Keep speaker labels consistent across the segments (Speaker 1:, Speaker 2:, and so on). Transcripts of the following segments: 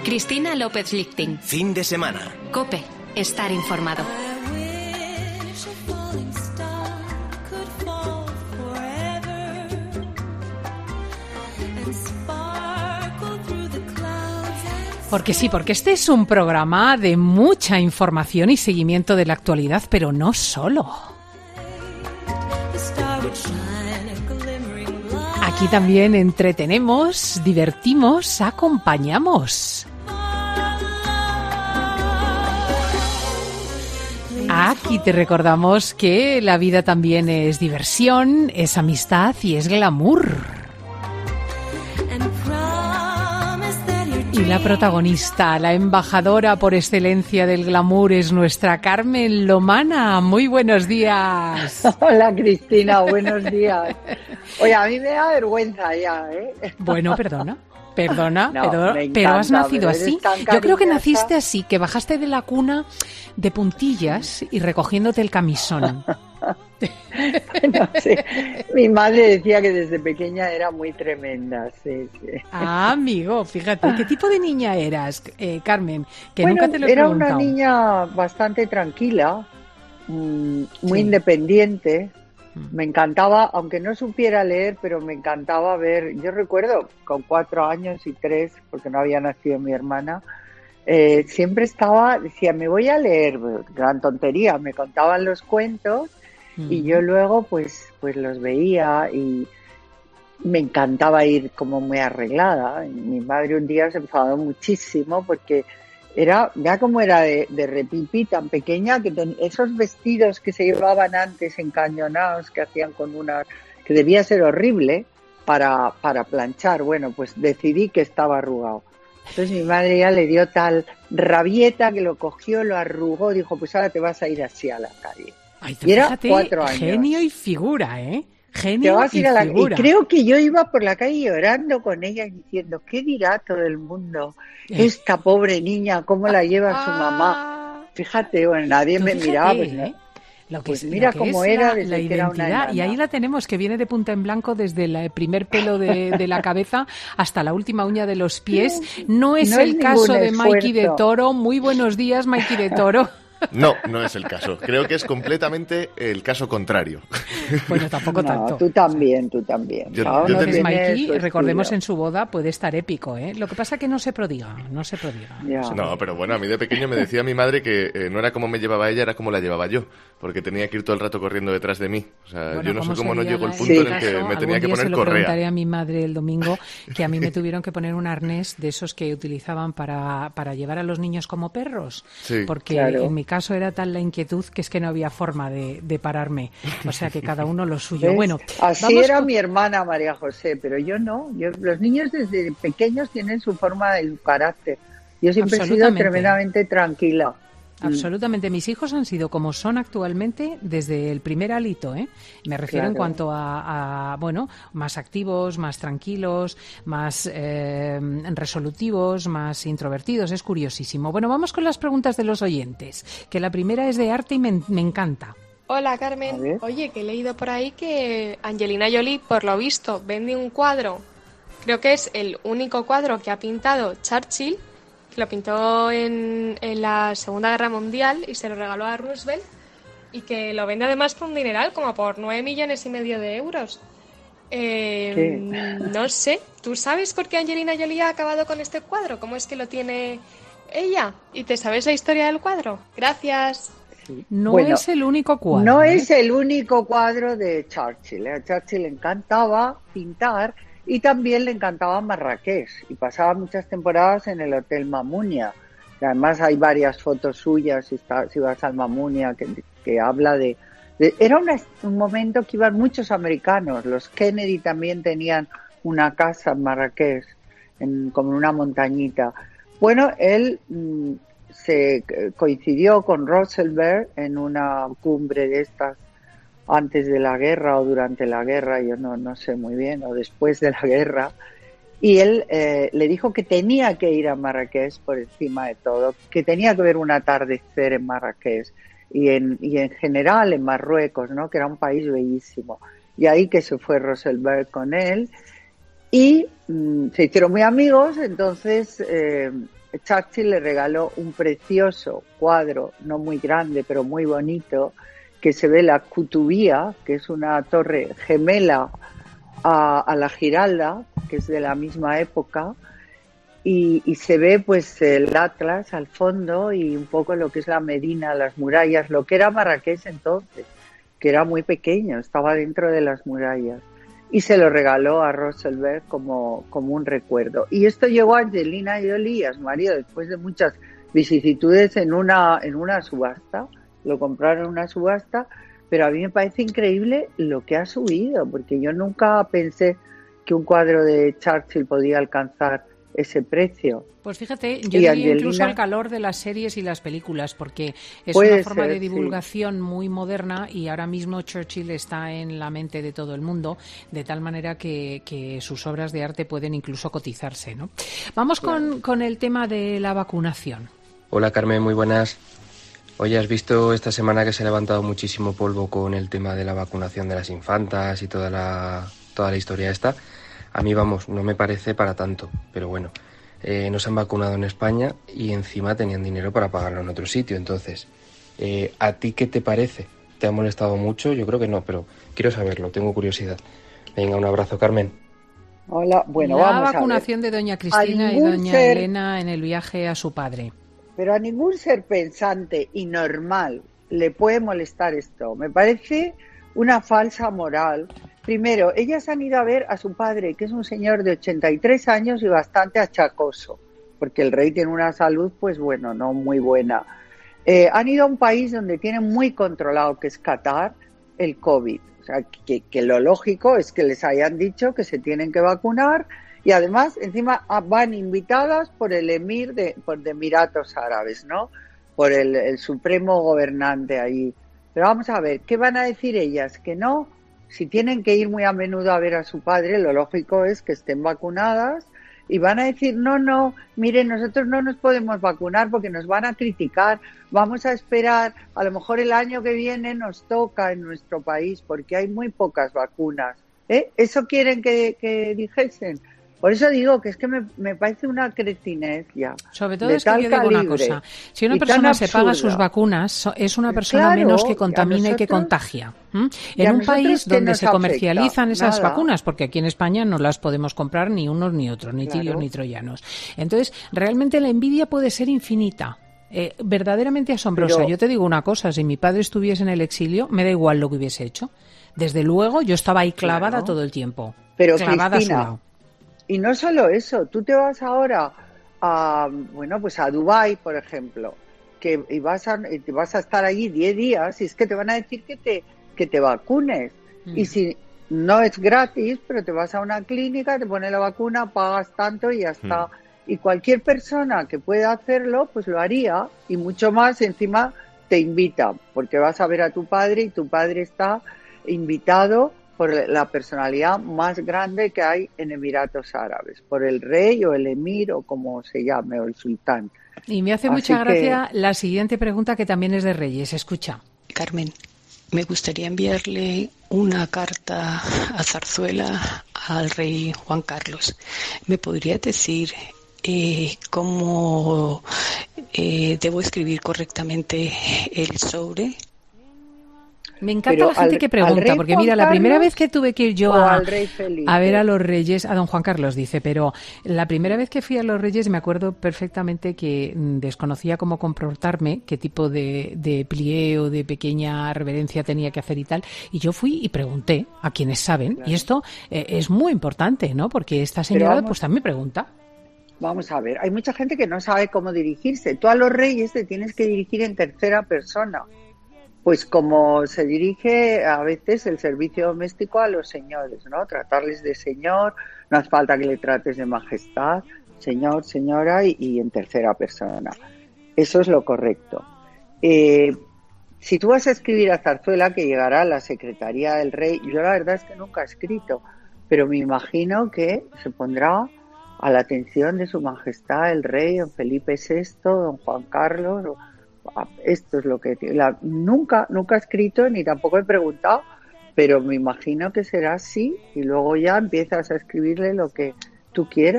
Speaker 1: Cristina López Lichting.
Speaker 2: Fin de semana.
Speaker 1: COPE. Estar informado.
Speaker 3: Porque sí, porque este es un programa de mucha información y seguimiento de la actualidad, pero no solo. Aquí también entretenemos, divertimos, acompañamos. Aquí te recordamos que la vida también es diversión, es amistad y es glamour. Y la protagonista, la embajadora por excelencia del glamour es nuestra Carmen Lomana. Muy buenos días.
Speaker 4: Hola Cristina, buenos días. Oye, a mí me da vergüenza ya, ¿eh?
Speaker 3: Bueno, perdona,
Speaker 4: No,
Speaker 3: pero has nacido así. Yo creo que
Speaker 4: cariñosa.
Speaker 3: naciste así, que bajaste de la cuna de puntillas y recogiéndote el camisón.
Speaker 4: No sé, mi madre decía que desde pequeña era muy tremenda, sí.
Speaker 3: Ah, amigo, fíjate, ¿qué tipo de niña eras, Carmen? Que
Speaker 4: Bueno,
Speaker 3: nunca te lo he
Speaker 4: era
Speaker 3: preguntado.
Speaker 4: una niña bastante tranquila, muy
Speaker 3: Sí.
Speaker 4: independiente. Me encantaba, aunque no supiera leer, pero me encantaba ver. Yo recuerdo con 4 años y 3, porque no había nacido mi hermana, siempre decía, me voy a leer, gran tontería, me contaban los cuentos y yo luego pues los veía y me encantaba ir como muy arreglada. Mi madre un día se enfadó muchísimo porque ya como era de repipí tan pequeña, que esos vestidos que se llevaban antes encañonados, que hacían que debía ser horrible para planchar. Bueno, pues decidí que estaba arrugado. Entonces mi madre ya le dio tal rabieta que lo cogió, lo arrugó, dijo, pues ahora te vas a ir así a la calle.
Speaker 3: Ay, tú
Speaker 4: Y era
Speaker 3: fíjate,
Speaker 4: 4 años.
Speaker 3: genio y figura, ¿eh?
Speaker 4: Te
Speaker 3: Genio
Speaker 4: vas a
Speaker 3: y
Speaker 4: ir a la... Y
Speaker 3: figura.
Speaker 4: creo que yo iba por la calle llorando con ella y diciendo, ¿qué dirá todo el mundo? Esta pobre niña, ¿cómo la lleva su mamá? Fíjate, bueno, nadie
Speaker 3: Tú
Speaker 4: me
Speaker 3: fíjate,
Speaker 4: miraba, pues,
Speaker 3: ¿eh? Lo que
Speaker 4: pues
Speaker 3: es,
Speaker 4: mira
Speaker 3: lo que
Speaker 4: cómo
Speaker 3: es
Speaker 4: era
Speaker 3: la
Speaker 4: desde que era una
Speaker 3: identidad. Y
Speaker 4: enana.
Speaker 3: ahí la tenemos, que viene de punta en blanco desde el primer pelo de la cabeza hasta la última uña de los pies. No es el caso de Mikey de Toro. Muy buenos días, Mikey de Toro.
Speaker 5: No, no es el caso. Creo que es completamente el caso contrario.
Speaker 3: Bueno, tampoco tanto.
Speaker 4: Tú también.
Speaker 5: Yo
Speaker 3: Entonces, Mikey,
Speaker 4: su
Speaker 3: recordemos,
Speaker 4: estilo.
Speaker 3: en su boda puede estar épico, ¿eh? Lo que pasa es que no se prodiga.
Speaker 4: Ya.
Speaker 5: No, pero bueno, a mí de pequeño me decía mi madre que no era como me llevaba ella, era como la llevaba yo, porque tenía que ir todo el rato corriendo detrás de mí. O sea,
Speaker 3: Bueno,
Speaker 5: yo no sé cómo no
Speaker 3: sería
Speaker 5: llegó el
Speaker 3: la-
Speaker 5: punto
Speaker 3: ese
Speaker 5: en el que
Speaker 3: caso?
Speaker 5: me tenía que
Speaker 3: Algún día
Speaker 5: poner
Speaker 3: se lo
Speaker 5: correa.
Speaker 3: preguntaré a mi madre el domingo, que a mí me tuvieron que poner un arnés de esos que utilizaban para llevar a los niños como perros,
Speaker 5: Sí.
Speaker 3: porque
Speaker 4: Claro.
Speaker 3: en mi caso era tal la inquietud que es que no había forma de pararme. O sea, que cada uno lo suyo.
Speaker 4: ¿Ves?
Speaker 3: Bueno,
Speaker 4: así
Speaker 3: vamos
Speaker 4: era
Speaker 3: con-
Speaker 4: mi hermana María José, pero yo no. Los niños desde pequeños tienen su forma de su carácter. Yo siempre he sido
Speaker 3: Absolutamente.
Speaker 4: tremendamente tranquila.
Speaker 3: Absolutamente. Mis hijos han sido como son actualmente desde el primer hálito, ¿eh? Me refiero en
Speaker 4: Claro.
Speaker 3: cuanto a, bueno, más activos, más tranquilos, más resolutivos, más introvertidos. Es curiosísimo. Bueno, vamos con las preguntas de los oyentes, que la primera es de arte y me encanta.
Speaker 6: Hola
Speaker 4: A
Speaker 6: Carmen,
Speaker 4: ver.
Speaker 6: oye, que he leído por ahí que Angelina Jolie, por lo visto, vende un cuadro, creo que es el único cuadro que ha pintado Churchill, que lo pintó en la Segunda Guerra Mundial y se lo regaló a Roosevelt, y que lo vende además por un dineral, como por 9,5 millones de euros. No sé, ¿tú sabes por qué Angelina Jolie ha acabado con este cuadro? ¿Cómo es que lo tiene ella? ¿Y te sabes la historia del cuadro? Gracias.
Speaker 3: No
Speaker 4: Bueno,
Speaker 3: es el único cuadro.
Speaker 4: No
Speaker 3: ¿eh?
Speaker 4: es el único cuadro de Churchill. A Churchill le encantaba pintar y también le encantaba Marrakech y pasaba muchas temporadas en el Hotel Mamunia. Y además hay varias fotos suyas si vas al Mamunia que habla de... Era un momento que iban muchos americanos. Los Kennedy también tenían una casa en Marrakech, como en una montañita. Bueno, él se coincidió con Roosevelt en una cumbre de estas antes de la guerra o durante la guerra, yo no sé muy bien, o después de la guerra, y él le dijo que tenía que ir a Marrakech por encima de todo, que tenía que ver un atardecer en Marrakech y en general en Marruecos, ¿no? Que era un país bellísimo. Y ahí que se fue Roosevelt con él y se hicieron muy amigos, entonces Churchill le regaló un precioso cuadro, no muy grande, pero muy bonito, que se ve la Cutubía, que es una torre gemela a la Giralda, que es de la misma época, y se ve pues el Atlas al fondo y un poco lo que es la Medina, las murallas, lo que era Marrakech entonces, que era muy pequeño, estaba dentro de las murallas. Y se lo regaló a Roselberg como un recuerdo. Y esto llegó a Angelina Jolie, a su marido, después de muchas vicisitudes en una subasta. Lo compraron en una subasta, pero a mí me parece increíble lo que ha subido, porque yo nunca pensé que un cuadro de Churchill podía alcanzar ese precio.
Speaker 3: Pues fíjate, yo diría incluso el calor de las series y las películas, porque es una forma de divulgación muy moderna y ahora mismo Churchill está en la mente de todo el mundo, de tal manera que sus obras de arte pueden incluso cotizarse, ¿no? Vamos con el tema de la vacunación.
Speaker 2: Hola Carmen, muy buenas. Oye, ¿has visto esta semana que se ha levantado muchísimo polvo con el tema de la vacunación de las infantas y toda la historia esta? A mí, vamos, no me parece para tanto, pero bueno, nos han vacunado en España y encima tenían dinero para pagarlo en otro sitio. Entonces, ¿a ti qué te parece? ¿Te ha molestado mucho? Yo creo que no, pero quiero saberlo, tengo curiosidad. Venga, un abrazo, Carmen.
Speaker 4: Hola, bueno,
Speaker 3: la
Speaker 4: vamos a ver.
Speaker 3: La vacunación de doña Cristina y doña Elena en el viaje a su padre.
Speaker 4: Pero a ningún ser pensante y normal le puede molestar esto. Me parece una falsa moral. Primero, ellas han ido a ver a su padre, que es un señor de 83 años y bastante achacoso, porque el rey tiene una salud, pues bueno, no muy buena. Han ido a un país donde tienen muy controlado, que es Qatar, el COVID. O sea, que lo lógico es que les hayan dicho que se tienen que vacunar y además, encima, van invitadas por el emir de Emiratos Árabes, ¿no? Por el supremo gobernante ahí. Pero vamos a ver, ¿qué van a decir ellas? Que no. Si tienen que ir muy a menudo a ver a su padre, lo lógico es que estén vacunadas y van a decir, no, miren, nosotros no nos podemos vacunar porque nos van a criticar, vamos a esperar, a lo mejor el año que viene nos toca en nuestro país porque hay muy pocas vacunas. ¿Eso quieren que dijesen? Por eso digo que es que me parece una cretinez ya.
Speaker 3: Sobre todo es que yo digo una cosa. Si una persona se paga sus vacunas, es una persona menos que contamina y que contagia. En un país donde se comercializan esas vacunas, porque aquí en España no las podemos comprar ni unos ni otros, ni tirios ni troyanos. Entonces, realmente la envidia puede ser infinita. Verdaderamente asombrosa. Pero yo te digo una cosa, si mi padre estuviese en el exilio, me da igual lo que hubiese hecho. Desde luego, yo estaba ahí clavada todo el tiempo.
Speaker 4: Pero
Speaker 3: clavada
Speaker 4: Cristina,
Speaker 3: a su lado.
Speaker 4: Y no solo eso, tú te vas ahora a Dubái, por ejemplo, y vas a estar allí 10 días y es que te van a decir que te vacunes. Y si no es gratis, pero te vas a una clínica, te pones la vacuna, pagas tanto y ya está. Y cualquier persona que pueda hacerlo, pues lo haría y mucho más encima te invita, porque vas a ver a tu padre y tu padre está invitado por la personalidad más grande que hay en Emiratos Árabes, por el rey o el emir o como se llame, o el sultán.
Speaker 3: Y me hace mucha gracia la siguiente pregunta que también es de Reyes. Escucha.
Speaker 7: Carmen, me gustaría enviarle una carta a Zarzuela al rey Juan Carlos. ¿Me podría decir cómo debo escribir correctamente el sobre?
Speaker 3: Me encanta la gente que pregunta, porque mira, la primera vez que tuve que ir yo a ver a los Reyes, a don Juan Carlos dice, pero la primera vez que fui a los Reyes me acuerdo perfectamente que desconocía cómo comportarme, qué tipo de plié o de pequeña reverencia tenía que hacer y tal, y yo fui y pregunté a quienes saben, y esto es muy importante, ¿no? Porque esta señora pues también pregunta.
Speaker 4: Vamos a ver, hay mucha gente que no sabe cómo dirigirse. Tú a los Reyes te tienes que dirigir en tercera persona. Pues como se dirige a veces el servicio doméstico a los señores, ¿no? Tratarles de señor, no hace falta que le trates de majestad, señor, señora y en tercera persona. Eso es lo correcto. Si tú vas a escribir a Zarzuela, que llegará a la Secretaría del Rey, yo la verdad es que nunca he escrito, pero me imagino que se pondrá a la atención de su majestad el rey, don Felipe VI, don Juan Carlos. Esto es lo que nunca he escrito ni tampoco he preguntado, pero me imagino que será así y luego ya empiezas a escribirle lo que tú quieras.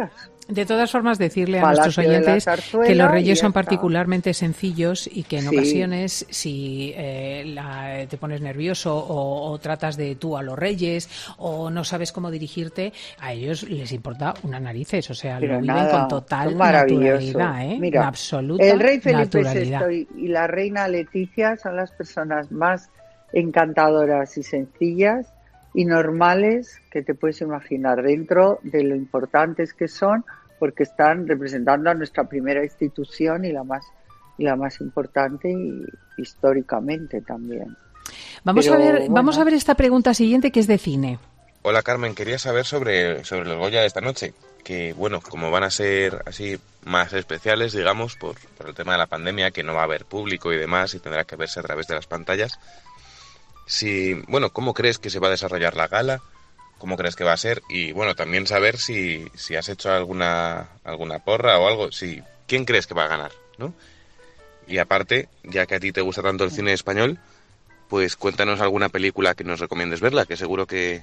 Speaker 3: De todas formas, decirle a
Speaker 4: Palacio
Speaker 3: nuestros
Speaker 4: de la
Speaker 3: oyentes
Speaker 4: Zarzuela
Speaker 3: que los
Speaker 4: y
Speaker 3: Reyes
Speaker 4: ya
Speaker 3: son
Speaker 4: está.
Speaker 3: particularmente sencillos y que en
Speaker 4: Sí.
Speaker 3: ocasiones, si te pones nervioso o tratas de tú a los Reyes o no sabes cómo dirigirte, a ellos les importa unas narices, o sea,
Speaker 4: Pero
Speaker 3: lo viven
Speaker 4: nada,
Speaker 3: con total
Speaker 4: son maravillosos.
Speaker 3: naturalidad, ¿eh?
Speaker 4: Mira,
Speaker 3: Una absoluta
Speaker 4: el rey Felipe
Speaker 3: naturalidad.
Speaker 4: VI y la reina Leticia son las personas más encantadoras y sencillas y normales que te puedes imaginar dentro de lo importantes que son, porque están representando a nuestra primera institución y la más importante y históricamente también.
Speaker 3: Vamos
Speaker 4: Pero,
Speaker 3: a ver,
Speaker 4: bueno.
Speaker 3: vamos a ver esta pregunta siguiente que es de cine.
Speaker 8: Hola Carmen, quería saber sobre los Goya de esta noche, que bueno, como van a ser así más especiales, digamos, por el tema de la pandemia, que no va a haber público y demás, y tendrá que verse a través de las pantallas. ¿Cómo crees que se va a desarrollar la gala? ¿Cómo crees que va a ser? Y bueno, también saber si has hecho alguna porra o algo, ¿quién crees que va a ganar, ¿no? Y aparte, ya que a ti te gusta tanto el cine español, pues cuéntanos alguna película que nos recomiendes verla, que seguro que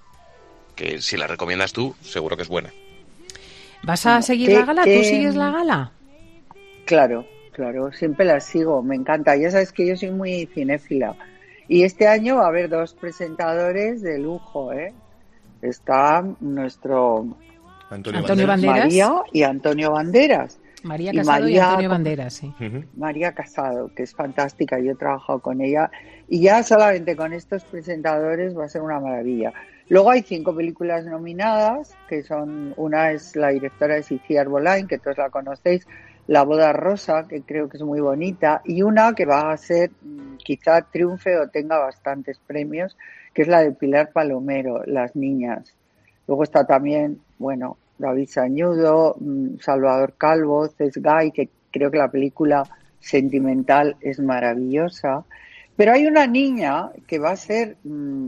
Speaker 8: si la recomiendas tú, seguro que es buena.
Speaker 3: ¿Vas a seguir la gala? ¿Tú sigues la gala?
Speaker 4: Claro, siempre la sigo, me encanta. Ya sabes que yo soy muy cinéfila. Y este año va a haber 2 presentadores de lujo, ¿eh? Está nuestro
Speaker 3: Antonio Banderas.
Speaker 4: María y Antonio Banderas.
Speaker 3: María Casado y Antonio Banderas, sí.
Speaker 4: María Casado, que es fantástica, yo he trabajado con ella. Y ya solamente con estos presentadores va a ser una maravilla. Luego hay 5 películas nominadas, que son, una es la directora de Siciar Bolain, que todos la conocéis, La boda rosa, que creo que es muy bonita, y una que va a ser, quizá triunfe o tenga bastantes premios, que es la de Pilar Palomero, Las niñas. Luego está también, bueno, David Sañudo, Salvador Calvo, Cés Gai, que creo que la película sentimental es maravillosa. Pero hay una niña que va a ser,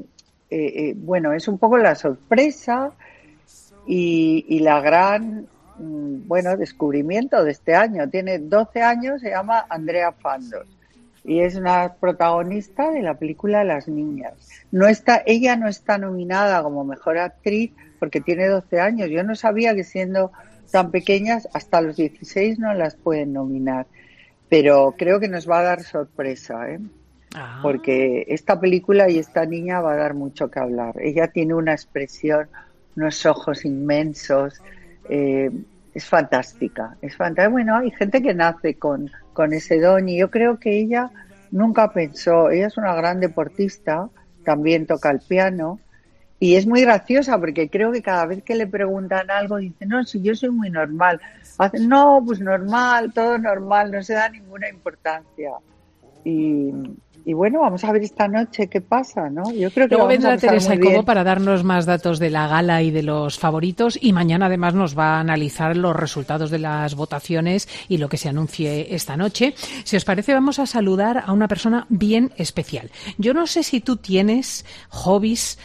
Speaker 4: es un poco la sorpresa y la gran, descubrimiento de este año. Tiene 12 años, se llama Andrea Fandos y es una protagonista de la película Las niñas. Ella no está nominada como mejor actriz porque tiene 12 años. Yo no sabía que siendo tan pequeñas, hasta los 16 no las pueden nominar. Pero creo que nos va a dar sorpresa, ¿eh? Porque esta película y esta niña va a dar mucho que hablar. Ella tiene una expresión, unos ojos inmensos, es fantástica, Bueno, hay gente que nace con ese don y yo creo que ella nunca pensó, ella es una gran deportista, también toca el piano y es muy graciosa porque creo que cada vez que le preguntan algo dice, no, si yo soy muy normal. No, pues normal, todo normal, no se da ninguna importancia. Y bueno, vamos a ver esta noche qué pasa, ¿no? Yo creo que
Speaker 3: luego
Speaker 4: vamos
Speaker 3: vendrá
Speaker 4: a pasar
Speaker 3: Teresa
Speaker 4: muy
Speaker 3: Cobo
Speaker 4: bien.
Speaker 3: para darnos más datos de la gala y de los favoritos y mañana además nos va a analizar los resultados de las votaciones y lo que se anuncie esta noche. Si os parece, vamos a saludar a una persona bien especial. Yo no sé si tú tienes hobbies,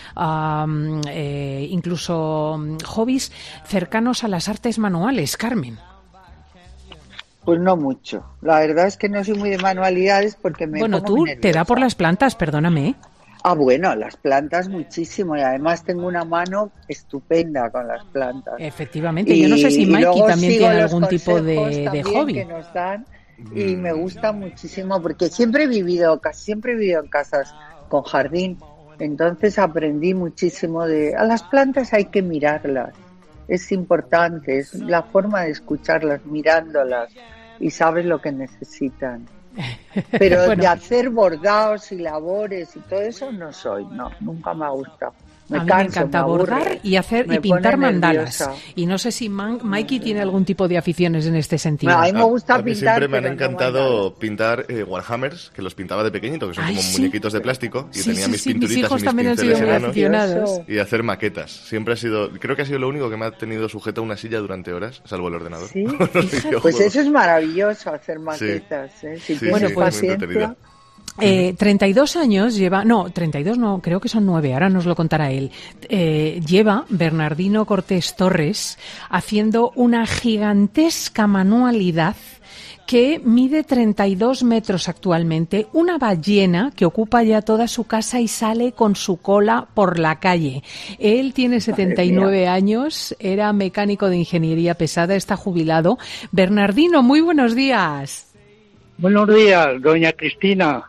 Speaker 3: incluso hobbies cercanos a las artes manuales, Carmen.
Speaker 4: Pues no mucho. La verdad es que no soy muy de manualidades porque me
Speaker 3: Bueno,
Speaker 4: pongo
Speaker 3: tú
Speaker 4: muy
Speaker 3: te
Speaker 4: nerviosa.
Speaker 3: da por las plantas, perdóname.
Speaker 4: Bueno, las plantas muchísimo y además tengo una mano estupenda con las plantas.
Speaker 3: Efectivamente, yo no sé si
Speaker 4: Y
Speaker 3: Mikey
Speaker 4: luego
Speaker 3: también
Speaker 4: sigo
Speaker 3: tiene
Speaker 4: los
Speaker 3: algún tipo de
Speaker 4: consejos también
Speaker 3: hobby.
Speaker 4: que nos dan y me gusta muchísimo porque casi siempre he vivido en casas con jardín. Entonces aprendí muchísimo a las plantas hay que mirarlas. Es importante, es la forma de escucharlas, mirándolas y sabes lo que necesitan. Pero
Speaker 3: Bueno.
Speaker 4: de hacer bordados y labores y todo eso no soy, nunca me ha gustado.
Speaker 3: A mí me encanta bordar y hacer y pintar mandalas. Y no sé si Mikey tiene algún tipo de aficiones en este sentido.
Speaker 4: A mí me gusta
Speaker 5: A mí
Speaker 4: pintar,
Speaker 5: siempre me han
Speaker 4: pero no
Speaker 5: encantado
Speaker 4: mandalas.
Speaker 5: pintar Warhammers, que los pintaba de pequeñito, que son
Speaker 3: Ay,
Speaker 5: como
Speaker 3: sí.
Speaker 5: muñequitos de plástico, y
Speaker 3: Sí,
Speaker 5: tenía
Speaker 3: sí,
Speaker 5: mis
Speaker 3: sí, mis
Speaker 5: pinturitas
Speaker 3: hijos
Speaker 5: y mis
Speaker 3: también han sido
Speaker 5: pinceles
Speaker 3: muy
Speaker 5: enanos,
Speaker 3: aficionados.
Speaker 5: y hacer maquetas. Siempre creo que ha sido lo único que me ha tenido sujeto a una silla durante horas, salvo el ordenador.
Speaker 4: Sí,
Speaker 5: Los videojuegos.
Speaker 4: pues eso es maravilloso, hacer maquetas. ¿eh? Si
Speaker 5: Sí,
Speaker 4: tienes
Speaker 3: Bueno,
Speaker 5: sí,
Speaker 3: pues,
Speaker 5: muy
Speaker 4: paciencia.
Speaker 5: entretenido.
Speaker 3: 32 años lleva, no, 32 no, creo que son 9, ahora nos lo contará él. Lleva Bernardino Cortés Torres haciendo una gigantesca manualidad que mide 32 metros actualmente, una ballena que ocupa ya toda su casa y sale con su cola por la calle. Él tiene 79 años, era mecánico de ingeniería pesada, está jubilado. Bernardino, muy buenos días.
Speaker 9: Buenos días, doña Cristina.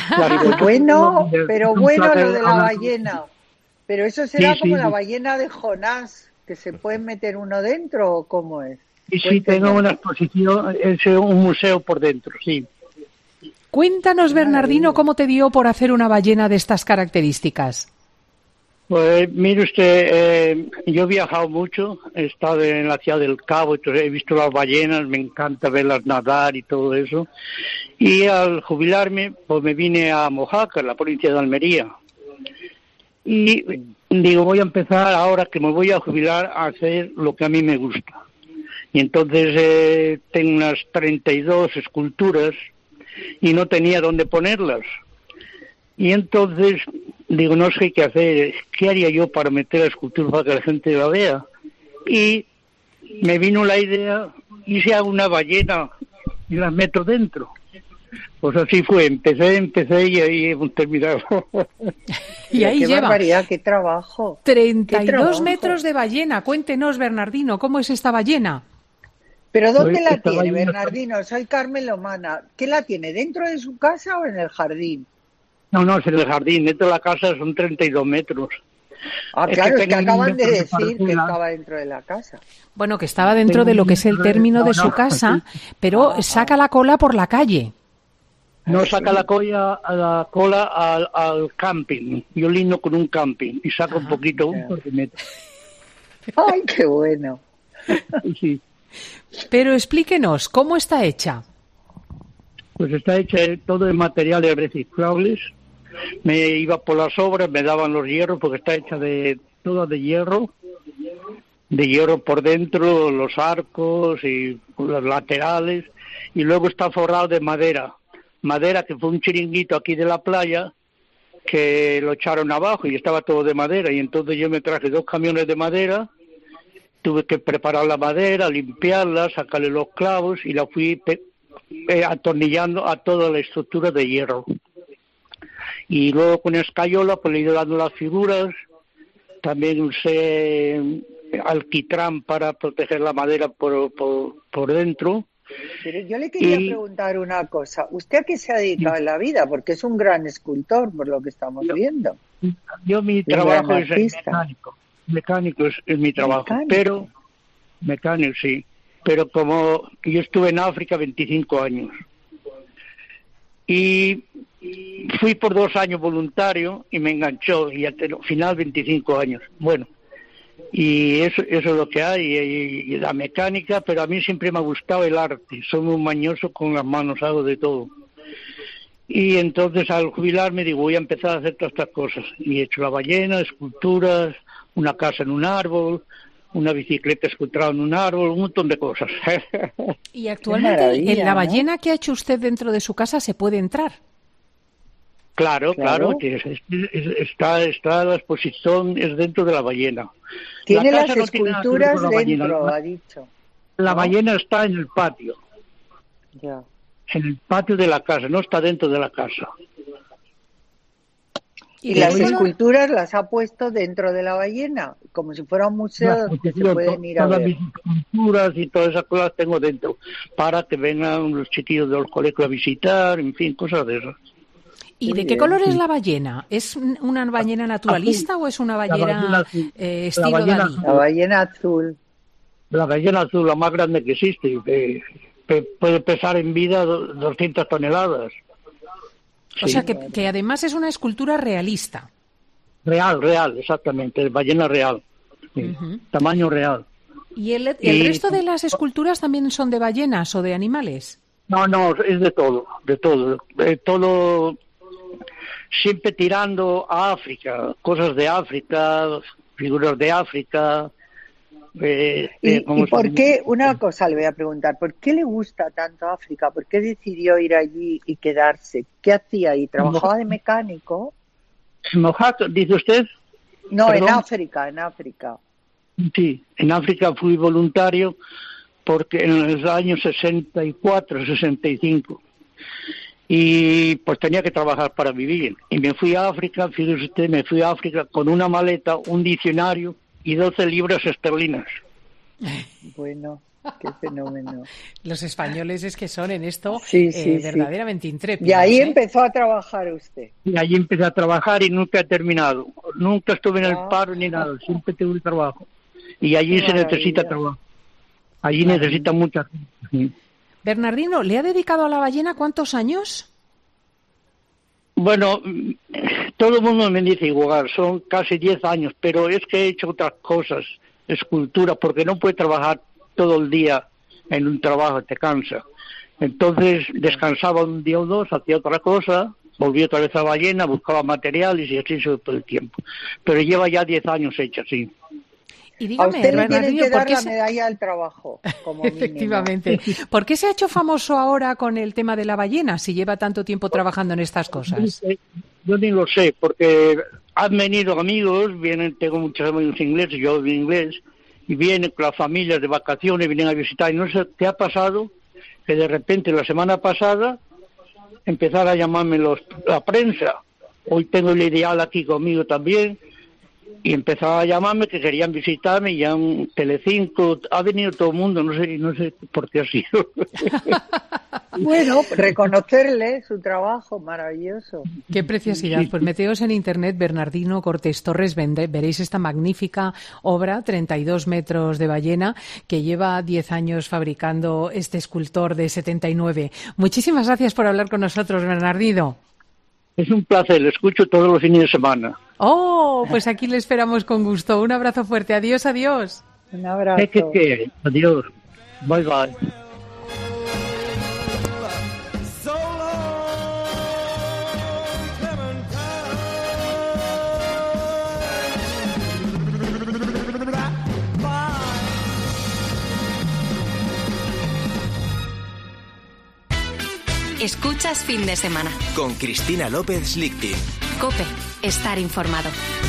Speaker 4: Pero bueno lo de la ballena. Pero eso será como la ballena de Jonás, que se puede meter uno dentro, ¿o cómo es?
Speaker 9: Y sí, tengo una exposición, es un museo por dentro, sí.
Speaker 3: Cuéntanos, Bernardino, ¿cómo te dio por hacer una ballena de estas características?
Speaker 9: Pues mire usted, yo he viajado mucho, he estado en la ciudad del Cabo, entonces he visto las ballenas, me encanta verlas nadar y todo eso. Y al jubilarme, pues me vine a Mojácar, la provincia de Almería. Y digo, voy a empezar ahora que me voy a jubilar a hacer lo que a mí me gusta. Y entonces tengo unas 32 esculturas y no tenía dónde ponerlas. Y entonces digo, no sé qué hacer, ¿qué haría yo para meter la escultura para que la gente la vea? Y me vino la idea, hice una ballena y la meto dentro. Pues así fue, empecé y ahí hemos terminado.
Speaker 3: Y ahí
Speaker 4: qué
Speaker 3: lleva
Speaker 4: barbaridad, qué trabajo.
Speaker 3: 32 metros de ballena. Cuéntenos, Bernardino, ¿cómo es esta ballena?
Speaker 4: ¿Pero dónde la tiene, Bernardino? Soy Carmen Lomana. ¿Qué la tiene, dentro de su casa o en el jardín?
Speaker 9: No, es en el jardín, dentro de la casa son 32 metros.
Speaker 4: Ah, claro, es que acaban de decir que estaba dentro de la casa.
Speaker 3: Bueno, que estaba dentro de lo que es el término de su casa, pero saca la cola por la calle.
Speaker 9: No, saca la cola al camping. Yo lindo con un camping y saco un poquito un centímetro.
Speaker 4: ¡Ay, qué bueno!
Speaker 9: Sí.
Speaker 3: Pero explíquenos, ¿cómo está hecha?
Speaker 9: Pues está hecha todo de materiales reciclables. Me iba por las obras, me daban los hierros, porque está hecha toda de hierro por dentro, los arcos y los laterales, y luego está forrado de madera que fue un chiringuito aquí de la playa, que lo echaron abajo y estaba todo de madera, y entonces yo me traje 2 camiones de madera, tuve que preparar la madera, limpiarla, sacarle los clavos, y la fui atornillando a toda la estructura de hierro. Y luego con escayola pues le he ido dando las figuras, también usé alquitrán para proteger la madera por dentro.
Speaker 4: Pero yo le quería preguntar una cosa, ¿usted a qué se ha dedicado en la vida? Porque es un gran escultor, por lo que estamos viendo.
Speaker 9: Yo mi trabajo es mecánico es mi trabajo, pero mecánico sí, pero como yo estuve en África 25 años y fui por 2 años voluntario y me enganchó y al final 25 años. Bueno, y eso es lo que hay, y la mecánica, pero a mí siempre me ha gustado el arte, soy muy mañoso con las manos, hago de todo. Y entonces al jubilarme digo, voy a empezar a hacer todas estas cosas. Y he hecho la ballena, esculturas, una casa en un árbol, una bicicleta esculturada en un árbol, un montón de cosas.
Speaker 3: Y actualmente en la ballena que ha hecho usted dentro de su casa se puede entrar.
Speaker 9: Claro, que está la exposición, es dentro de la ballena.
Speaker 4: Tiene las esculturas dentro, ha dicho.
Speaker 9: La ballena está en el patio.
Speaker 4: Ya.
Speaker 9: En el patio de la casa, no está dentro de la casa.
Speaker 4: ¿Y las esculturas las ha puesto dentro de la ballena? Como si fuera un museo donde se pueden ir a ver.
Speaker 9: Todas mis esculturas y todas esas cosas tengo dentro, para que vengan los chiquillos del colegio a visitar, en fin, cosas de esas.
Speaker 3: ¿Y de qué color es la ballena? ¿Es una ballena naturalista o es una ballena estilo Dalí?
Speaker 4: La ballena azul.
Speaker 9: La ballena azul, la más grande que existe. Puede pesar en vida 200 toneladas.
Speaker 3: O sea, que además es una escultura realista.
Speaker 9: Real, exactamente. Ballena real. Sí. Tamaño real.
Speaker 3: ¿Y el resto de las esculturas también son de ballenas o de animales?
Speaker 9: No, es de todo. Todo siempre tirando a África, cosas de África, figuras de África.
Speaker 4: ¿Y por qué? Una cosa le voy a preguntar, ¿por qué le gusta tanto África? ¿Por qué decidió ir allí y quedarse? ¿Qué hacía ahí? ¿Trabajaba de mecánico?
Speaker 9: ¿En Mojácar, dice usted?
Speaker 4: No,
Speaker 9: ¿Perdón?
Speaker 4: en África.
Speaker 9: Sí, en África fui voluntario porque en los años 64, 65. Y pues tenía que trabajar para vivir. Y me fui a África, fíjese usted, me fui a África con una maleta, un diccionario y 12 libras esterlinas.
Speaker 4: Bueno, qué fenómeno.
Speaker 3: Los españoles es que son en esto verdaderamente intrépidos.
Speaker 4: Y ahí empezó a trabajar usted.
Speaker 9: Y allí empecé a trabajar y nunca he terminado. Nunca estuve en el paro ni nada, siempre tuve trabajo. Y allí se necesita trabajo. Allí necesita mucha gente.
Speaker 3: Bernardino, ¿le ha dedicado a la ballena cuántos años?
Speaker 9: Bueno, todo el mundo me dice igual, son casi 10 años, pero es que he hecho otras cosas, escultura, porque no puedes trabajar todo el día en un trabajo, te cansa. Entonces descansaba un día o dos, hacía otra cosa, volví otra vez a la ballena, buscaba materiales y así se todo el tiempo. Pero lleva ya 10 años hecha, sí.
Speaker 3: Y dígame,
Speaker 4: a usted le tienen que dar
Speaker 3: ¿por qué
Speaker 4: la medalla al trabajo, como
Speaker 3: Efectivamente. ¿Por qué se ha hecho famoso ahora con el tema de la ballena, si lleva tanto tiempo trabajando en estas cosas?
Speaker 9: Yo ni lo sé, porque han venido amigos, tengo muchos amigos ingleses, yo hablo inglés, y vienen con las familias de vacaciones, vienen a visitar, y no sé qué ha pasado, que de repente la semana pasada empezaron a llamarme la prensa. Hoy tengo el Ideal aquí conmigo también, y empezaba a llamarme que querían visitarme, y ya en Telecinco ha venido todo el mundo, no sé por qué ha sido.
Speaker 4: Bueno, reconocerle su trabajo maravilloso.
Speaker 3: Qué preciosidad. Pues meteos en internet, Bernardino Cortés Torres, veréis esta magnífica obra, 32 metros de ballena, que lleva 10 años fabricando este escultor de 79. Muchísimas gracias por hablar con nosotros, Bernardino.
Speaker 9: Es un placer, lo escucho todos los fines de semana.
Speaker 3: Oh, pues aquí le esperamos con gusto. Un abrazo fuerte. Adiós, adiós.
Speaker 4: Un abrazo.
Speaker 9: ¿Qué? Adiós. Bye, bye.
Speaker 1: Escuchas Fin de Semana.
Speaker 10: Con Cristina López Lichting.
Speaker 1: COPE. Estar informado.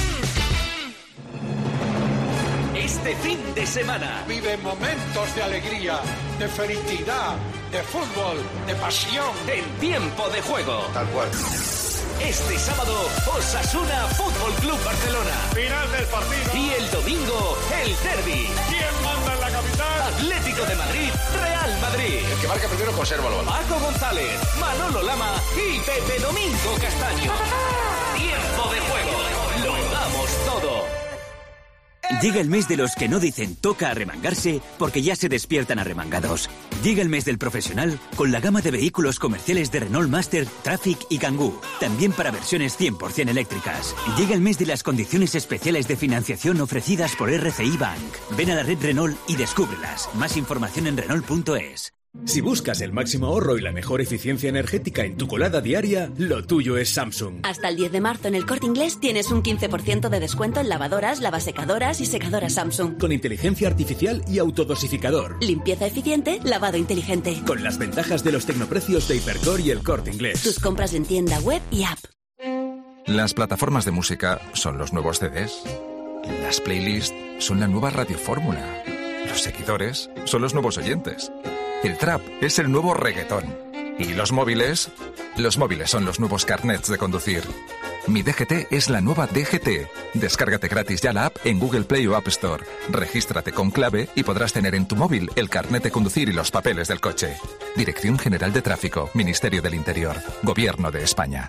Speaker 10: Este fin de semana
Speaker 11: vive momentos de alegría, de felicidad, de fútbol, de pasión.
Speaker 10: En tiempo de juego.
Speaker 11: Tal cual.
Speaker 10: Este sábado, Osasuna Fútbol Club Barcelona.
Speaker 11: Final del partido.
Speaker 10: Y el domingo, el derbi.
Speaker 11: ¿Quién manda en la capital?
Speaker 10: Atlético de Madrid, Real Madrid.
Speaker 11: El que marca primero conserva el balón.
Speaker 10: Paco González, Manolo Lama y Pepe Domingo Castaño. Tiempo de juego. Lo damos todo. Llega el mes de los que no dicen toca arremangarse porque ya se despiertan arremangados. Llega el mes del profesional con la gama de vehículos comerciales de Renault Master, Traffic y Kangoo. También para versiones 100% eléctricas. Llega el mes de las condiciones especiales de financiación ofrecidas por RCI Bank. Ven a la red Renault y descúbrelas. Más información en Renault.es.
Speaker 12: Si buscas el máximo ahorro y la mejor eficiencia energética en tu colada diaria, lo tuyo es Samsung.
Speaker 13: Hasta el 10 de marzo en El Corte Inglés tienes un 15% de descuento en lavadoras, lavasecadoras y secadoras Samsung.
Speaker 12: Con inteligencia artificial y autodosificador.
Speaker 13: Limpieza eficiente, lavado inteligente.
Speaker 12: Con las ventajas de los tecnoprecios de Hipercor y El Corte Inglés.
Speaker 13: Tus compras en tienda web y app.
Speaker 14: Las plataformas de música son los nuevos CDs. Las playlists son la nueva radiofórmula. Los seguidores son los nuevos oyentes. El trap es el nuevo reggaetón. ¿Y los móviles? Los móviles son los nuevos carnets de conducir. Mi DGT es la nueva DGT. Descárgate gratis ya la app en Google Play o App Store. Regístrate con clave y podrás tener en tu móvil el carnet de conducir y los papeles del coche. Dirección General de Tráfico, Ministerio del Interior, Gobierno de España.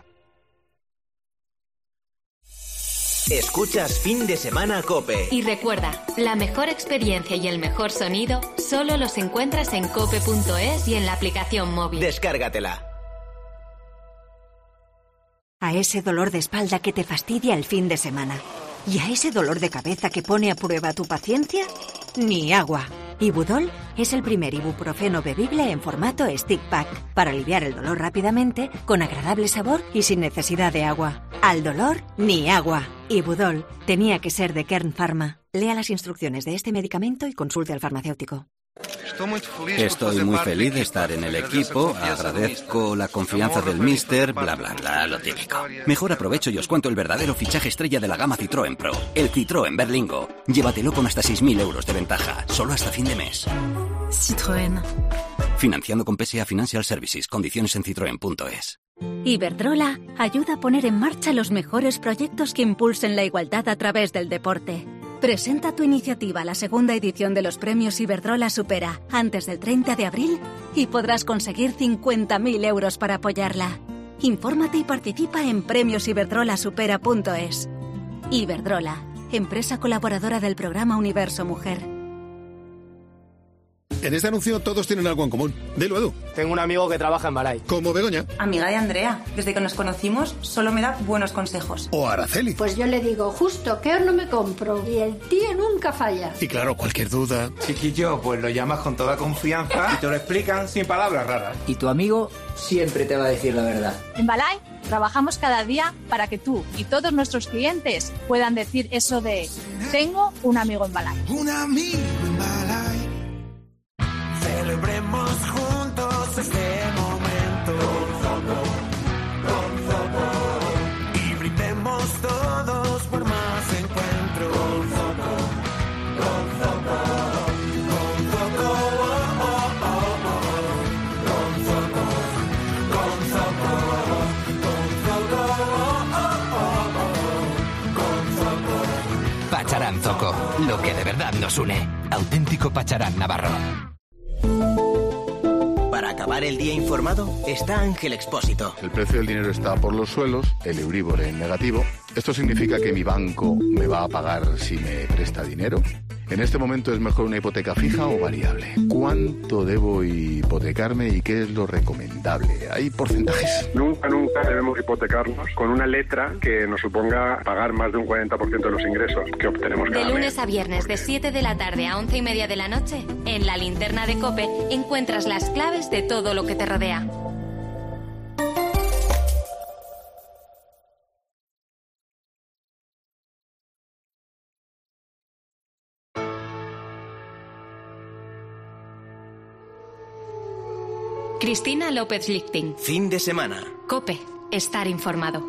Speaker 10: Escuchas Fin de Semana COPE.
Speaker 1: Y recuerda, la mejor experiencia y el mejor sonido solo los encuentras en cope.es y en la aplicación móvil.
Speaker 10: Descárgatela.
Speaker 15: A ese dolor de espalda que te fastidia el fin de semana. ¿Y a ese dolor de cabeza que pone a prueba tu paciencia? Ni agua. Ibudol es el primer ibuprofeno bebible en formato stick pack para aliviar el dolor rápidamente, con agradable sabor y sin necesidad de agua. Al dolor, ni agua. Ibudol tenía que ser de Kern Pharma. Lea las instrucciones de este medicamento y consulte al farmacéutico.
Speaker 16: Estoy muy feliz de estar en el equipo, agradezco la confianza del míster, bla bla bla, lo típico. Mejor aprovecho y os cuento el verdadero fichaje estrella de la gama Citroën Pro, el Citroën Berlingo. Llévatelo con hasta 6.000 euros de ventaja, solo hasta fin de mes.
Speaker 17: Citroën.
Speaker 16: Financiando con PSA Financial Services, condiciones en citroen.es.
Speaker 18: Iberdrola ayuda a poner en marcha los mejores proyectos que impulsen la igualdad a través del deporte. Presenta tu iniciativa a la segunda edición de los premios Iberdrola Supera antes del 30 de abril y podrás conseguir 50.000 euros para apoyarla. Infórmate y participa en premiosiberdrolasupera.es. Iberdrola, empresa colaboradora del programa Universo Mujer.
Speaker 19: En este anuncio todos tienen algo en común. Dilo, Edu.
Speaker 20: Tengo un amigo que trabaja en Balay.
Speaker 19: Como Begoña.
Speaker 21: Amiga de Andrea. Desde que nos conocimos, solo me da buenos consejos.
Speaker 19: O Araceli.
Speaker 22: Pues yo le digo, justo, ¿qué horno me compro? Y el tío nunca falla.
Speaker 19: Y claro, cualquier duda.
Speaker 23: Chiquillo, pues lo llamas con toda confianza y te lo explican sin palabras raras.
Speaker 24: Y tu amigo siempre te va a decir la verdad.
Speaker 25: En Balay trabajamos cada día para que tú y todos nuestros clientes puedan decir eso de tengo un amigo en Balay.
Speaker 26: Un amigo en Balay. Celebremos juntos este momento con Zoco, y brindemos todos por más encuentros con Zoco, con Zoco,
Speaker 27: Pacharán Zoco, lo que de verdad nos une. Auténtico Pacharán Navarro.
Speaker 28: Para acabar el día informado está Ángel Expósito.
Speaker 29: El precio del dinero está por los suelos, el Euribor en negativo. ¿Esto significa que mi banco me va a pagar si me presta dinero? En este momento es mejor una hipoteca fija o variable. ¿Cuánto debo hipotecarme y qué es lo recomendable? ¿Hay porcentajes?
Speaker 30: Nunca debemos hipotecarnos con una letra que nos suponga pagar más de un 40% de los ingresos que obtenemos cada mes.
Speaker 1: De lunes a viernes, de 7 de la tarde a 11:30 de la noche, en la linterna de COPE encuentras las claves de todo lo que te rodea. Cristina López Lichting.
Speaker 28: Fin de semana.
Speaker 1: COPE. Estar informado.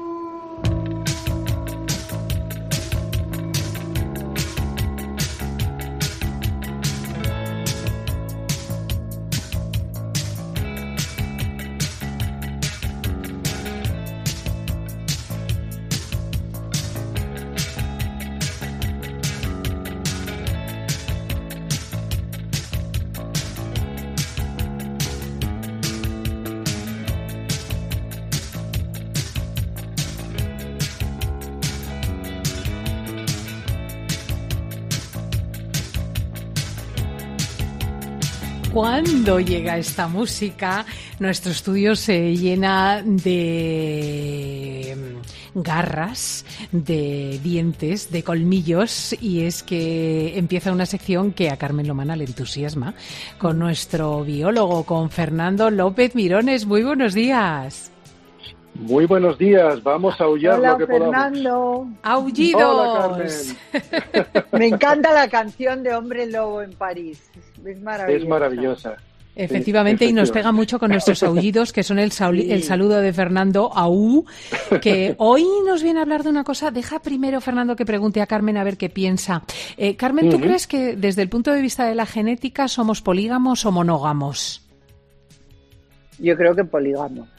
Speaker 3: Cuando llega esta música, nuestro estudio se llena de garras, de dientes, de colmillos, y es que empieza una sección que a Carmen Lomana le entusiasma, con nuestro biólogo, con Fernando López Mirones. Muy buenos días.
Speaker 31: Muy buenos días, vamos a aullar
Speaker 4: Hola,
Speaker 31: lo que
Speaker 4: Fernando.
Speaker 31: podamos.
Speaker 3: ¡Aullidos!
Speaker 31: Hola, Carmen.
Speaker 4: Me encanta la canción de Hombre Lobo en París. Es maravillosa.
Speaker 31: Es maravillosa.
Speaker 3: Efectivamente, y nos pega mucho con nuestros aullidos, que son el saludo de Fernando, aú, que hoy nos viene a hablar de una cosa. Deja primero, Fernando, que pregunte a Carmen a ver qué piensa. Carmen, ¿tú crees que desde el punto de vista de la genética somos polígamos o monógamos?
Speaker 4: Yo creo que polígamos.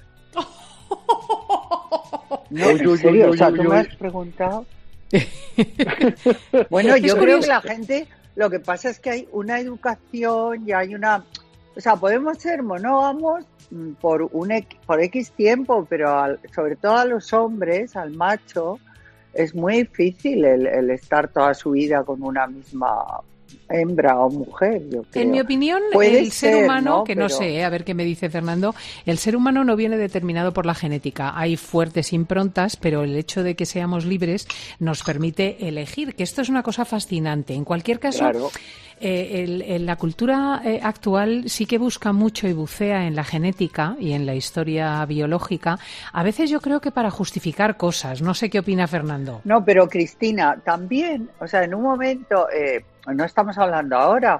Speaker 4: No, en serio, o sea, tú me has preguntado. Bueno, yo creo que la gente, lo que pasa es que hay una educación y hay una, o sea, podemos ser monógamos por X tiempo, pero sobre todo a los hombres, al macho, es muy difícil el estar toda su vida con una misma hembra o mujer, yo creo.
Speaker 3: En mi opinión, el ser humano, ¿no? Que no sé, a ver qué me dice Fernando, el ser humano no viene determinado por la genética. Hay fuertes improntas, pero el hecho de que seamos libres nos permite elegir, que esto es una cosa fascinante. En cualquier caso, claro. La cultura actual sí que busca mucho y bucea en la genética y en la historia biológica, a veces yo creo que para justificar cosas. No sé qué opina Fernando.
Speaker 4: No, pero Cristina, también, o sea, en un momento, no estamos hablando ahora,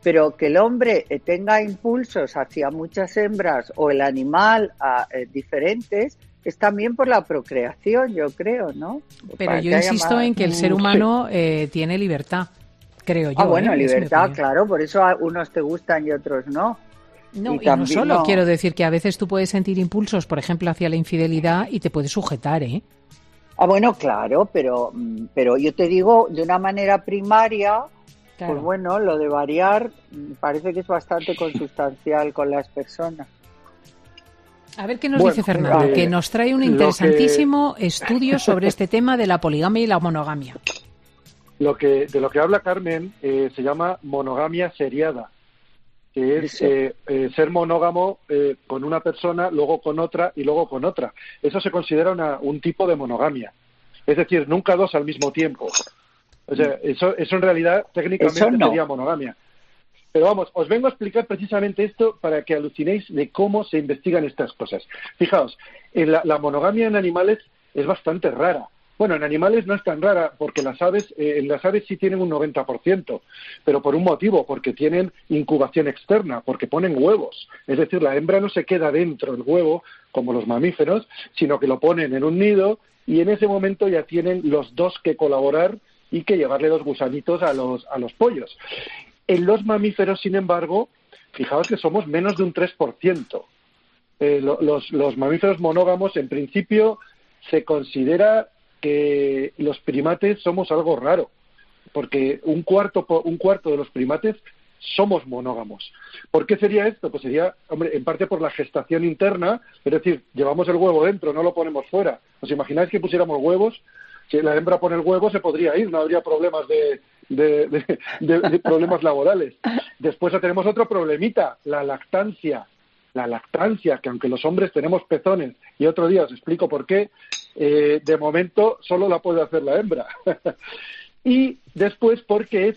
Speaker 4: pero que el hombre tenga impulsos hacia muchas hembras o el animal diferentes es también por la procreación, yo creo, ¿no?
Speaker 3: Pero yo insisto en que el ser humano tiene libertad, creo yo.
Speaker 4: Bueno, libertad, claro, por eso a unos te gustan y otros no.
Speaker 3: No, y no solo, quiero decir que a veces tú puedes sentir impulsos, por ejemplo, hacia la infidelidad y te puedes sujetar, ¿eh?
Speaker 4: Bueno, claro, pero yo te digo, de una manera primaria, claro. Pues bueno, lo de variar parece que es bastante consustancial con las personas.
Speaker 3: A ver qué nos dice Fernando, que nos trae un interesantísimo estudio sobre este tema de la poligamia y la monogamia.
Speaker 31: De lo que habla Carmen se llama monogamia seriada, que es ser monógamo con una persona, luego con otra y luego con otra. Eso se considera un tipo de monogamia. Es decir, nunca dos al mismo tiempo. O sea, eso en realidad técnicamente sería monogamia. Pero vamos, os vengo a explicar precisamente esto para que alucinéis de cómo se investigan estas cosas. Fijaos, la monogamia en animales es bastante rara. Bueno, en animales no es tan rara porque las aves sí tienen un 90%, pero por un motivo, porque tienen incubación externa, porque ponen huevos. Es decir, la hembra no se queda dentro del huevo como los mamíferos, sino que lo ponen en un nido y en ese momento ya tienen los dos que colaborar y que llevarle los gusanitos a los pollos. En los mamíferos, sin embargo, fijaos que somos menos de un 3%. Los mamíferos monógamos, en principio, se considera que los primates somos algo raro, porque un cuarto de los primates somos monógamos. ¿Por qué sería esto? Pues sería, hombre, en parte por la gestación interna, es decir, llevamos el huevo dentro, no lo ponemos fuera. ¿Os imagináis que pusiéramos huevos? Si la hembra pone el huevo se podría ir, no habría problemas de problemas laborales. Después tenemos otro problemita, la lactancia, que aunque los hombres tenemos pezones, y otro día os explico por qué, de momento solo la puede hacer la hembra. Y después porque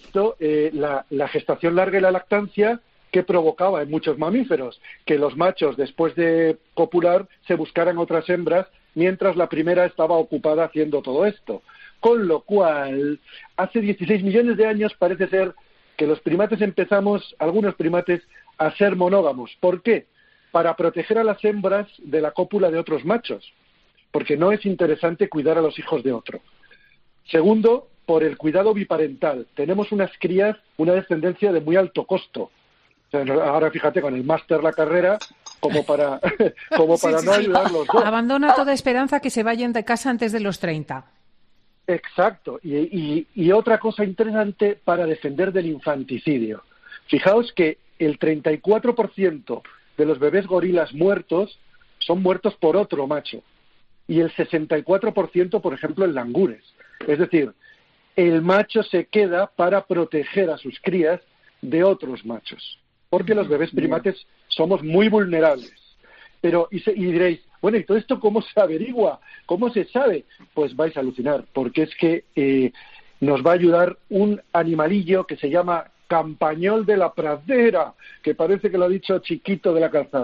Speaker 31: la gestación larga y la lactancia, que provocaba en muchos mamíferos que los machos, después de copular, se buscaran otras hembras mientras la primera estaba ocupada haciendo todo esto. Con lo cual, hace 16 millones de años parece ser que los primates algunos primates, a ser monógamos. ¿Por qué? Para proteger a las hembras de la cópula de otros machos, porque no es interesante cuidar a los hijos de otro. Segundo, por el cuidado biparental. Tenemos unas crías, una descendencia de muy alto costo. O sea, ahora fíjate, con el máster, la carrera, como para no ayudar los dos.
Speaker 3: Abandona toda esperanza que se vayan de casa antes de los 30.
Speaker 31: Exacto. Y otra cosa interesante para defender del infanticidio. Fijaos que el 34% de los bebés gorilas muertos son muertos por otro macho. Y el 64%, por ejemplo, en langures. Es decir, el macho se queda para proteger a sus crías de otros machos. Porque los bebés primates somos muy vulnerables. Pero, y diréis, bueno, ¿y todo esto cómo se averigua? ¿Cómo se sabe? Pues vais a alucinar, porque es que nos va a ayudar un animalillo que se llama campañol de la pradera, que parece que lo ha dicho Chiquito de la Calzada.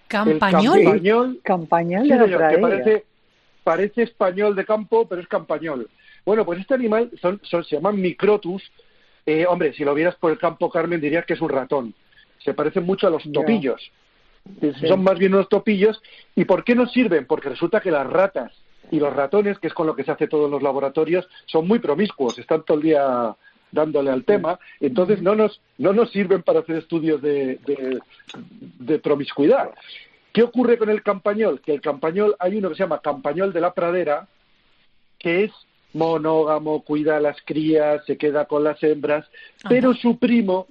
Speaker 3: ¿Campañol?
Speaker 4: Campañol de la pradera.
Speaker 31: Que parece español de campo, pero es campañol. Bueno, pues este animal se llaman microtus. Hombre, si lo vieras por el campo, Carmen, dirías que es un ratón. Se parecen mucho a los topillos. Sí. Son más bien unos topillos. ¿Y por qué nos sirven? Porque resulta que las ratas y los ratones, que es con lo que se hace todo en los laboratorios, son muy promiscuos, están todo el día dándole al tema, entonces no nos sirven para hacer estudios de promiscuidad. ¿Qué ocurre con el campañol? Que el campañol, hay uno que se llama campañol de la pradera, que es monógamo, cuida a las crías, se queda con las hembras, pero su primo,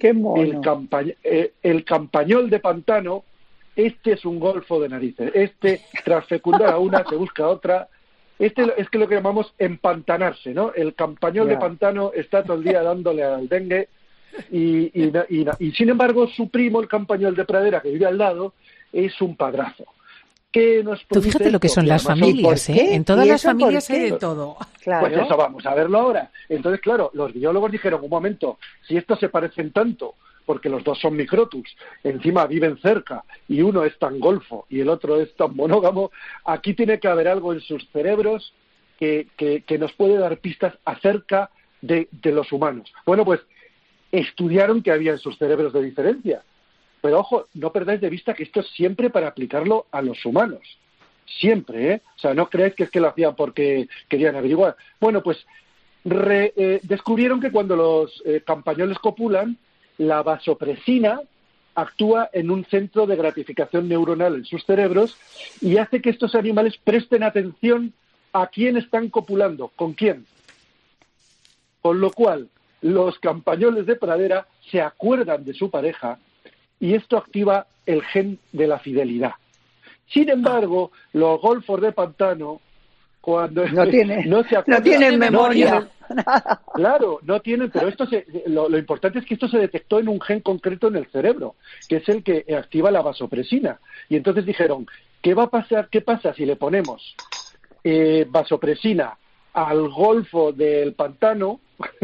Speaker 31: el campañol de pantano, este es un golfo de narices. Este, tras fecundar a una, se busca a otra. Este es que lo que llamamos empantanarse, ¿no? El campañol de pantano está todo el día dándole al dengue y sin embargo su primo, el campañol de pradera, que vive al lado, es un padrazo.
Speaker 3: Tú fíjate lo que son las familias, ¿eh? En todas las familias hay de todo.
Speaker 31: Claro. Pues eso vamos a verlo ahora. Entonces, claro, los biólogos dijeron, un momento, si estos se parecen tanto, porque los dos son microtus, encima viven cerca, y uno es tan golfo y el otro es tan monógamo, aquí tiene que haber algo en sus cerebros que nos puede dar pistas acerca de los humanos. Bueno, pues estudiaron qué había en sus cerebros de diferencia. Pero ojo, no perdáis de vista que esto es siempre para aplicarlo a los humanos. Siempre, ¿eh? O sea, no creáis que es que lo hacían porque querían averiguar. Bueno, pues descubrieron que cuando los campañoles copulan, la vasopresina actúa en un centro de gratificación neuronal en sus cerebros y hace que estos animales presten atención a quién están copulando, con quién. Con lo cual, los campañoles de pradera se acuerdan de su pareja y esto activa el gen de la fidelidad. Sin embargo, los golfos de pantano, cuando
Speaker 4: no se acuerdan,
Speaker 31: no
Speaker 4: tienen memoria.
Speaker 31: Claro, no tienen, pero lo importante es que esto se detectó en un gen concreto en el cerebro, que es el que activa la vasopresina. Y entonces dijeron, ¿qué va a pasar? ¿Qué pasa si le ponemos vasopresina al golfo del pantano?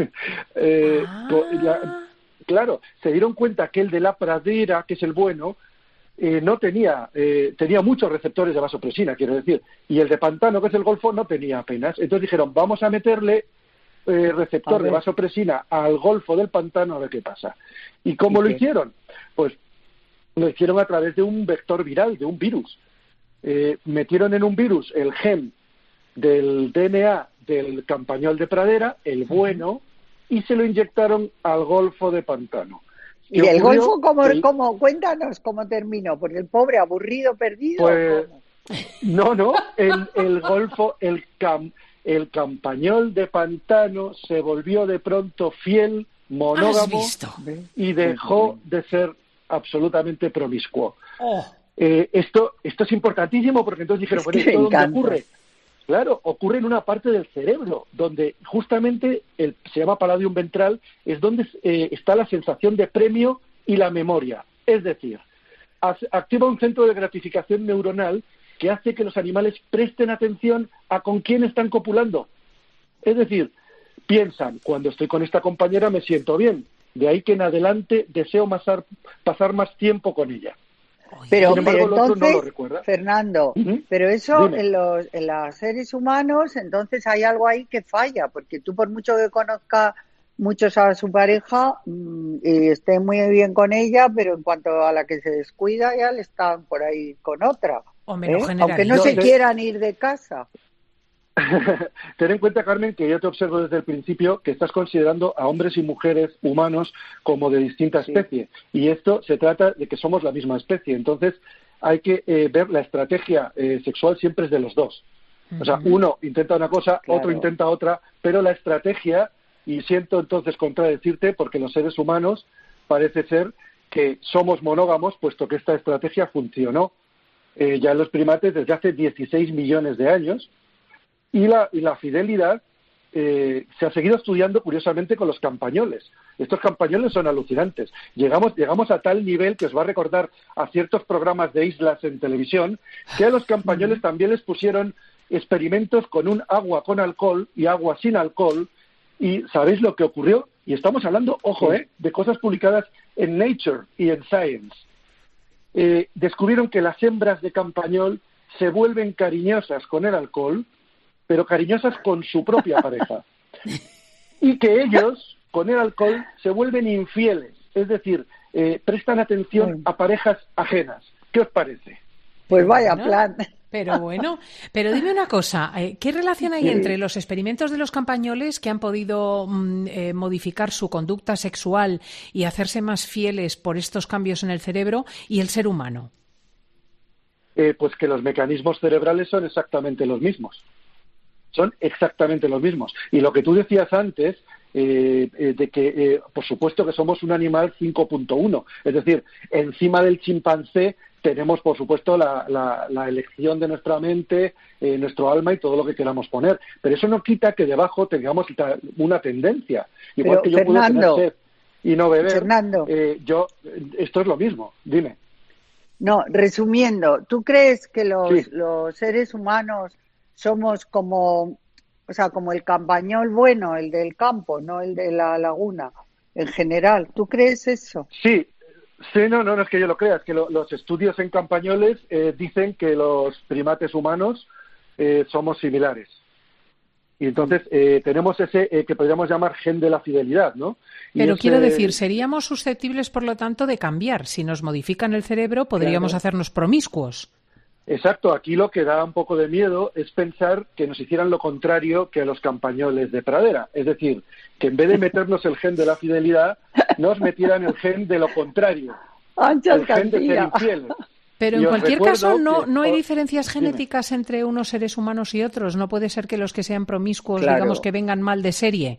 Speaker 31: Claro, se dieron cuenta que el de la pradera, que es el bueno, no tenía muchos receptores de vasopresina, quiero decir, y el de pantano, que es el golfo, no tenía apenas. Entonces dijeron, vamos a meterle receptor de vasopresina al golfo del pantano a ver qué pasa. ¿Y cómo lo hicieron? Pues lo hicieron a través de un vector viral, de un virus. Metieron en un virus el gen del DNA del campañol de pradera, el bueno, y se lo inyectaron al golfo de pantano.
Speaker 4: ¿Y el golfo cómo? Cuéntanos cómo terminó, porque el pobre aburrido, perdido.
Speaker 31: Pues, no, el golfo, el campañol de pantano se volvió de pronto fiel, monógamo, y dejó de ser absolutamente promiscuo. Esto es importantísimo porque entonces dijeron, bueno, ¿esto dónde ocurre? Claro, ocurre en una parte del cerebro, donde justamente se llama palladium ventral, es donde está la sensación de premio y la memoria. Es decir, activa un centro de gratificación neuronal que hace que los animales presten atención a con quién están copulando. Es decir, piensan, cuando estoy con esta compañera me siento bien, de ahí que en adelante deseo pasar más tiempo con ella.
Speaker 4: Pero
Speaker 31: entonces,
Speaker 4: no lo
Speaker 31: recuerda.
Speaker 4: Fernando, pero eso en los seres humanos, entonces hay algo ahí que falla, porque tú por mucho que conozca muchos a su pareja y esté muy bien con ella, pero en cuanto a la que se descuida ya le están por ahí con otra, aunque no se quieran ir de casa.
Speaker 31: Ten en cuenta, Carmen, que yo te observo desde el principio que estás considerando a hombres y mujeres humanos como de distinta especie, y esto se trata de que somos la misma especie, entonces hay que ver la estrategia sexual siempre es de los dos. O sea, uno intenta una cosa, otro intenta otra, pero la estrategia, y siento entonces contradecirte porque los seres humanos parece ser que somos monógamos, puesto que esta estrategia funcionó ya en los primates desde hace 16 millones de años. Y la fidelidad se ha seguido estudiando curiosamente con los campañoles. Estos campañoles son alucinantes. Llegamos a tal nivel que os va a recordar a ciertos programas de islas en televisión que a los campañoles también les pusieron experimentos con un agua con alcohol y agua sin alcohol. ¿Y sabéis lo que ocurrió? Y estamos hablando, ojo, de cosas publicadas en Nature y en Science. Descubrieron que las hembras de campañol se vuelven cariñosas con el alcohol, pero cariñosas con su propia pareja. Y que ellos, con el alcohol, se vuelven infieles. Es decir, prestan atención a parejas ajenas. ¿Qué os parece?
Speaker 4: Pues vaya plan.
Speaker 3: Pero bueno, pero dime una cosa, ¿qué relación hay entre los experimentos de los campañoles que han podido modificar su conducta sexual y hacerse más fieles por estos cambios en el cerebro y el ser humano?
Speaker 31: Pues que los mecanismos cerebrales son exactamente los mismos. Son exactamente los mismos. Y lo que tú decías antes, de que por supuesto que somos un animal 5.1, es decir, encima del chimpancé tenemos por supuesto la elección de nuestra mente, nuestro alma y todo lo que queramos poner, pero eso no quita que debajo tengamos una tendencia, igual que yo
Speaker 4: Fernando,
Speaker 31: puedo tener sed y no beber.
Speaker 4: Fernando,
Speaker 31: esto es lo mismo. Dime.
Speaker 4: No, resumiendo, ¿tú crees que los seres humanos somos como el campañol bueno, el del campo, no el de la laguna, en general? ¿Tú crees eso?
Speaker 31: Sí, no es que yo lo crea, es que los estudios en campañoles dicen que los primates humanos somos similares. Y entonces tenemos ese que podríamos llamar gen de la fidelidad, ¿no?
Speaker 3: Pero quiero decir, seríamos susceptibles, por lo tanto, de cambiar. Si nos modifican el cerebro, podríamos hacernos promiscuos.
Speaker 31: Exacto, aquí lo que da un poco de miedo es pensar que nos hicieran lo contrario que a los campañoles de pradera. Es decir, que en vez de meternos el gen de la fidelidad, nos metieran el gen de lo contrario. El gen de ser infieles.
Speaker 3: Pero en cualquier caso no hay diferencias genéticas entre unos seres humanos y otros. No puede ser que los que sean promiscuos, digamos, que vengan mal de serie.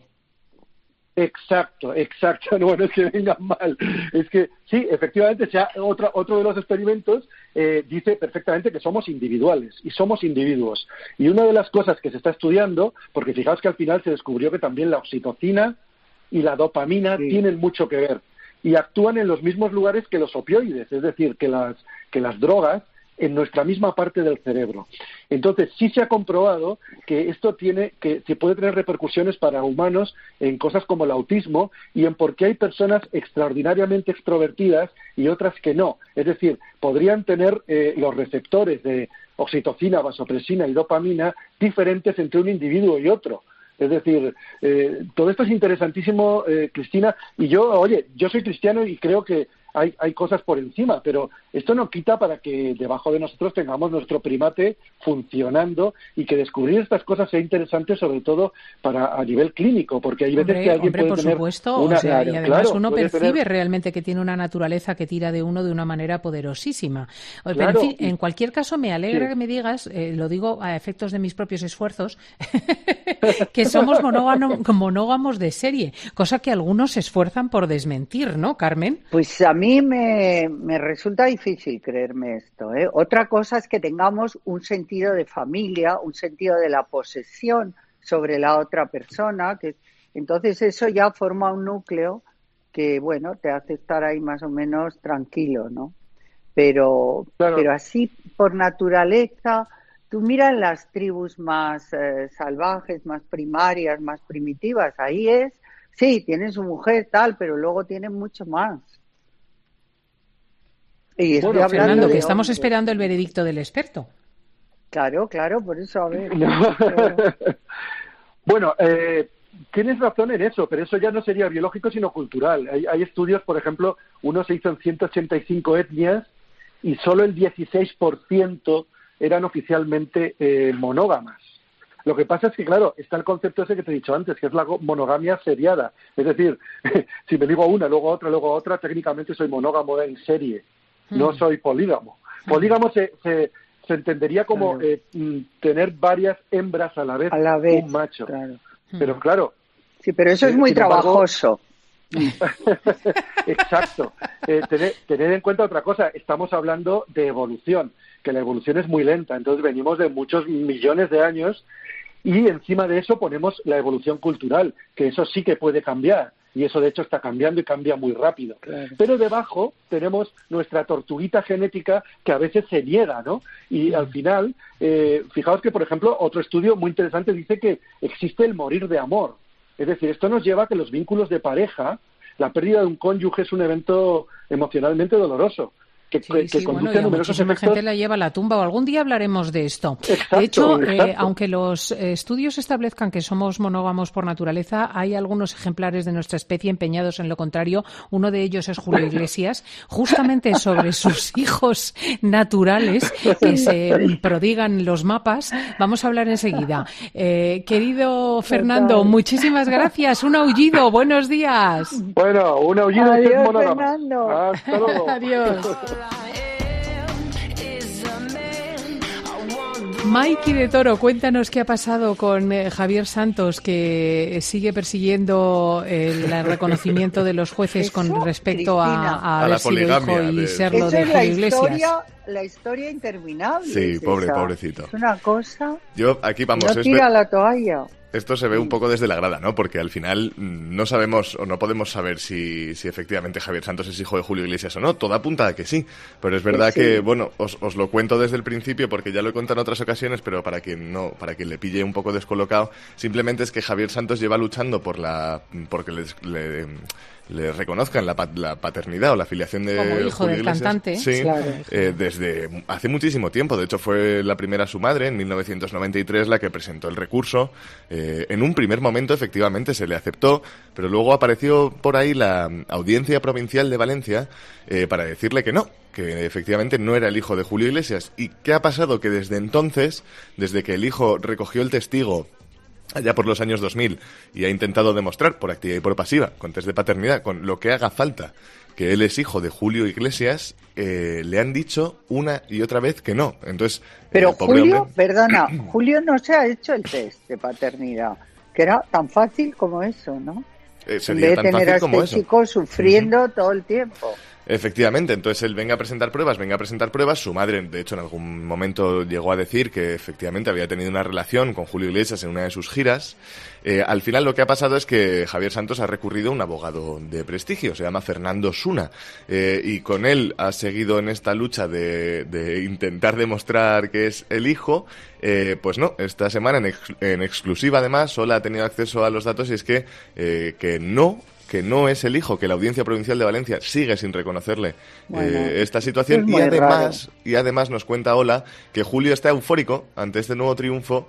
Speaker 31: Exacto. No, bueno, es que vengan mal. Es que sí, efectivamente, otro de los experimentos dice perfectamente que somos individuales y somos individuos. Y una de las cosas que se está estudiando, porque fijaos que al final se descubrió que también la oxitocina y la dopamina tienen mucho que ver y actúan en los mismos lugares que los opioides, es decir, que las drogas en nuestra misma parte del cerebro. Entonces, sí se ha comprobado que esto se puede tener repercusiones para humanos en cosas como el autismo y en por qué hay personas extraordinariamente extrovertidas y otras que no. Es decir, podrían tener los receptores de oxitocina, vasopresina y dopamina diferentes entre un individuo y otro. Es decir, todo esto es interesantísimo, Cristina, y yo soy cristiano y creo que hay cosas por encima, pero esto no quita para que debajo de nosotros tengamos nuestro primate funcionando y que descubrir estas cosas sea interesante, sobre todo a nivel clínico, porque hay veces que alguien puede
Speaker 3: por
Speaker 31: tener
Speaker 3: supuesto, y además uno percibe realmente que tiene una naturaleza que tira de uno de una manera poderosísima. Pero en fin, en cualquier caso me alegra que me digas, lo digo a efectos de mis propios esfuerzos, que somos monógamos de serie, cosa que algunos se esfuerzan por desmentir, ¿no, Carmen?
Speaker 4: Pues a mí me resulta difícil creerme esto, ¿eh? Otra cosa es que tengamos un sentido de familia, un sentido de la posesión sobre la otra persona, que entonces eso ya forma un núcleo que, bueno, te hace estar ahí más o menos tranquilo, ¿no? Pero así, por naturaleza, tú miras las tribus más salvajes, más primarias, más primitivas, ahí sí, tienen su mujer tal, pero luego tienen mucho más. Y
Speaker 3: Fernando, que estamos esperando el veredicto del experto.
Speaker 4: Claro, por eso, a ver.
Speaker 31: Bueno, tienes razón en eso, pero eso ya no sería biológico, sino cultural. Hay estudios, por ejemplo, uno se hizo en 185 etnias y solo el 16% eran oficialmente monógamas. Lo que pasa es que, claro, está el concepto ese que te he dicho antes, que es la monogamia seriada. Es decir, si me digo a una, luego a otra, técnicamente soy monógamo en serie. No soy polígamo. Polígamo se entendería como tener varias hembras a la vez, un macho. Claro. Pero claro.
Speaker 4: Sí, pero eso es muy trabajoso.
Speaker 31: Exacto. Tener en cuenta otra cosa. Estamos hablando de evolución, que la evolución es muy lenta. Entonces venimos de muchos millones de años y encima de eso ponemos la evolución cultural, que eso sí que puede cambiar. Y eso, de hecho, está cambiando y cambia muy rápido. Claro. Pero debajo tenemos nuestra tortuguita genética que a veces se niega, ¿no? Y al final, fijaos que, por ejemplo, otro estudio muy interesante dice que existe el morir de amor. Es decir, esto nos lleva a que los vínculos de pareja, la pérdida de un cónyuge es un evento emocionalmente doloroso. Que conduce a numerosos efectos.
Speaker 3: Gente la lleva a la tumba, o algún día hablaremos de esto.
Speaker 31: Exacto,
Speaker 3: de hecho, aunque los estudios establezcan que somos monógamos por naturaleza, hay algunos ejemplares de nuestra especie empeñados en lo contrario. Uno de ellos es Julio Iglesias, justamente sobre sus hijos naturales que se prodigan los mapas. Vamos a hablar enseguida. Querido Fernando, muchísimas gracias. Un aullido, buenos días.
Speaker 31: Bueno, un aullido.
Speaker 4: Adiós, Fernando.
Speaker 31: Hasta luego.
Speaker 3: Adiós. Mikey de Toro, cuéntanos qué ha pasado con Javier Santos, que sigue persiguiendo el reconocimiento de los jueces con respecto a haber sido hijo y serlo de Julio Iglesias.
Speaker 4: La historia interminable.
Speaker 2: Sí, pobrecito.
Speaker 4: Es una cosa.
Speaker 2: Yo aquí vamos.
Speaker 4: No tira la toalla.
Speaker 2: Esto se ve un poco desde la grada, ¿no? Porque al final no sabemos o no podemos saber si efectivamente Javier Santos es hijo de Julio Iglesias o no. Todo apunta a que sí. Pero es verdad que, bueno, os lo cuento desde el principio porque ya lo he contado en otras ocasiones, pero para quien le pille un poco descolocado, simplemente es que Javier Santos lleva luchando porque le reconozcan la paternidad o la filiación de
Speaker 3: como hijo
Speaker 2: Julio
Speaker 3: del
Speaker 2: Iglesias.
Speaker 3: cantante.
Speaker 2: Sí,
Speaker 3: claro.
Speaker 2: Desde hace muchísimo tiempo. De hecho, fue la primera su madre, en 1993, la que presentó el recurso. En un primer momento, efectivamente, se le aceptó, pero luego apareció por ahí la Audiencia Provincial de Valencia para decirle que no, que efectivamente no era el hijo de Julio Iglesias. ¿Y qué ha pasado? Que desde entonces, desde que el hijo recogió el testigo allá por los años 2000 y ha intentado demostrar por activa y por pasiva, con test de paternidad, con lo que haga falta, que él es hijo de Julio Iglesias, le han dicho una y otra vez que no. Entonces,
Speaker 4: pero Julio,
Speaker 2: hombre...
Speaker 4: perdona, Julio no se ha hecho el test de paternidad, que era tan fácil como eso, ¿no?
Speaker 2: Sería
Speaker 4: en vez de
Speaker 2: tan
Speaker 4: tener
Speaker 2: fácil
Speaker 4: a
Speaker 2: como
Speaker 4: este
Speaker 2: eso.
Speaker 4: chico sufriendo todo el tiempo.
Speaker 2: Efectivamente, entonces él venga a presentar pruebas. Su madre, de hecho, en algún momento llegó a decir que efectivamente había tenido una relación con Julio Iglesias en una de sus giras. Al final lo que ha pasado es que Javier Santos ha recurrido a un abogado de prestigio, se llama Fernando Suna, y con él ha seguido en esta lucha de intentar demostrar que es el hijo. Pues no, esta semana en exclusiva además solo ha tenido acceso a los datos y es que no es el hijo, que la Audiencia Provincial de Valencia sigue sin reconocerle esta situación y además nos cuenta Ola que Julio está eufórico ante este nuevo triunfo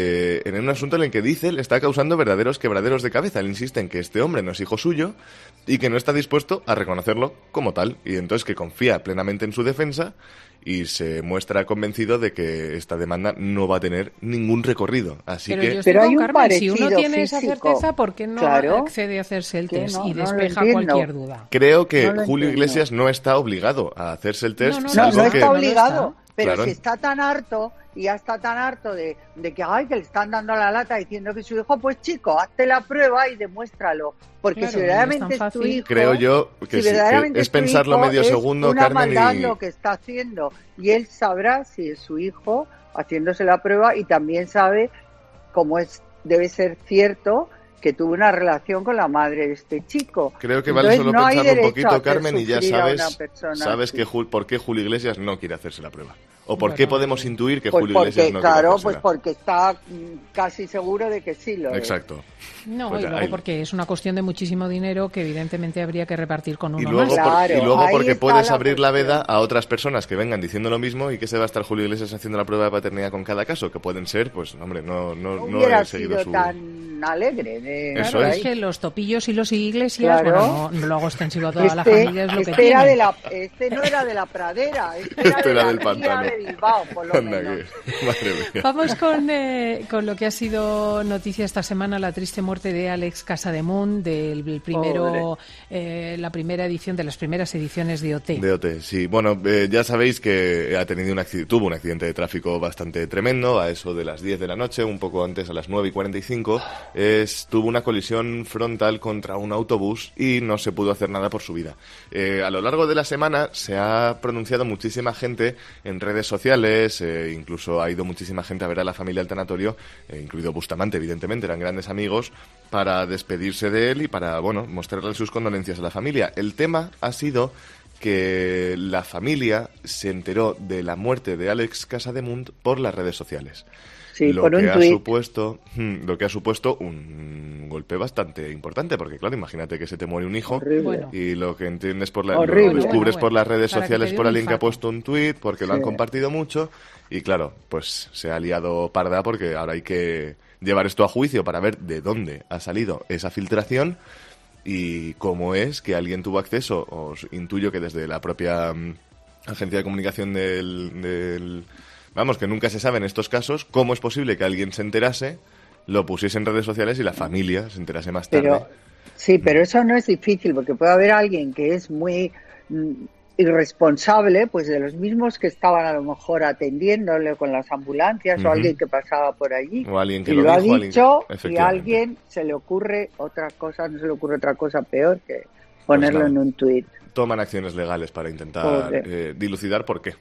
Speaker 2: en un asunto en el que dice le está causando verdaderos quebraderos de cabeza. Él insiste en que este hombre no es hijo suyo y que no está dispuesto a reconocerlo como tal, y entonces que confía plenamente en su defensa y se muestra convencido de que esta demanda no va a tener ningún recorrido. Así
Speaker 3: pero
Speaker 2: que...
Speaker 3: yo estoy
Speaker 4: pero
Speaker 3: con
Speaker 4: hay un
Speaker 3: Carmen, si uno
Speaker 4: parecido
Speaker 3: tiene esa
Speaker 4: físico.
Speaker 3: certeza, ¿por qué no accede a hacerse el test y despeja cualquier duda?
Speaker 2: Creo que Julio Iglesias no está obligado a hacerse el test.
Speaker 4: No está obligado, pero
Speaker 2: claro.
Speaker 4: si está tan harto y ya está tan harto de que le están dando la lata diciendo que su hijo, pues chico, hazte la prueba y demuéstralo. Porque
Speaker 3: claro,
Speaker 4: si verdaderamente es tu hijo...
Speaker 2: Creo yo que,
Speaker 4: si
Speaker 2: que es pensarlo medio segundo,
Speaker 4: una
Speaker 2: Carmen,
Speaker 4: maldad
Speaker 2: y...
Speaker 4: lo que está haciendo. Y él sabrá si es su hijo haciéndose la prueba y también sabe cómo debe ser cierto que tuvo una relación con la madre de este chico.
Speaker 2: Creo que vale solo pensarlo un poquito, Carmen, y ya sabes que por qué Julio Iglesias no quiere hacerse la prueba. O por qué podemos intuir que Julio Iglesias no quiere hacérsela.
Speaker 4: Pues porque está casi seguro de que sí lo es.
Speaker 2: Exacto.
Speaker 3: No,
Speaker 2: pues
Speaker 3: y luego porque es una cuestión de muchísimo dinero que evidentemente habría que repartir con uno
Speaker 2: luego
Speaker 3: más.
Speaker 2: y luego porque puedes abrir la veda a otras personas que vengan diciendo lo mismo y que se va a estar Julio Iglesias haciendo la prueba de paternidad con cada caso, que pueden ser, pues hombre, no he seguido
Speaker 4: sido
Speaker 2: su...
Speaker 4: tan alegre.
Speaker 3: Claro, es que los Topillos y los Iglesias, bueno, no lo hago extensivo a toda la familia, es lo que
Speaker 4: era
Speaker 3: tiene.
Speaker 4: Este no era de la pradera,
Speaker 2: este era del pantano.
Speaker 4: De Bilbao, por lo menos.
Speaker 2: Madre mía.
Speaker 3: Vamos con lo que ha sido noticia esta semana, la triste muerte de Alex Casademunt, del primero, la primera edición de las primeras ediciones de OT.
Speaker 2: De OT, sí. Bueno, ya sabéis que tuvo un accidente de tráfico bastante tremendo, a eso de las 10 de la noche, un poco antes, a las 9:45, tuvo una colisión frontal contra un autobús y no se pudo hacer nada por su vida. A lo largo de la semana se ha pronunciado muchísima gente en redes sociales, incluso ha ido muchísima gente a ver a la familia al tanatorio, incluido Bustamante, evidentemente, eran grandes amigos, para despedirse de él y para, mostrarle sus condolencias a la familia. El tema ha sido que la familia se enteró de la muerte de Alex Casademunt por las redes sociales.
Speaker 4: Sí,
Speaker 2: lo que ha supuesto un golpe bastante importante, porque claro, imagínate que se te muere un hijo y lo que entiendes lo descubres por las redes sociales por alguien que ha puesto un tuit, porque lo han compartido mucho, y claro, pues se ha liado parda porque ahora hay que llevar esto a juicio para ver de dónde ha salido esa filtración y cómo es que alguien tuvo acceso. Os intuyo que desde la propia agencia de comunicación del que nunca se sabe en estos casos cómo es posible que alguien se enterase, lo pusiese en redes sociales y la familia se enterase más tarde.
Speaker 4: Pero eso no es difícil, porque puede haber alguien que es muy irresponsable, pues de los mismos que estaban a lo mejor atendiéndole con las ambulancias, o alguien que pasaba por allí
Speaker 2: o alguien que
Speaker 4: y lo ha dicho, y a alguien no se le ocurre otra cosa peor que ponerlo en un tuit.
Speaker 2: Toman acciones legales para intentar dilucidar por qué.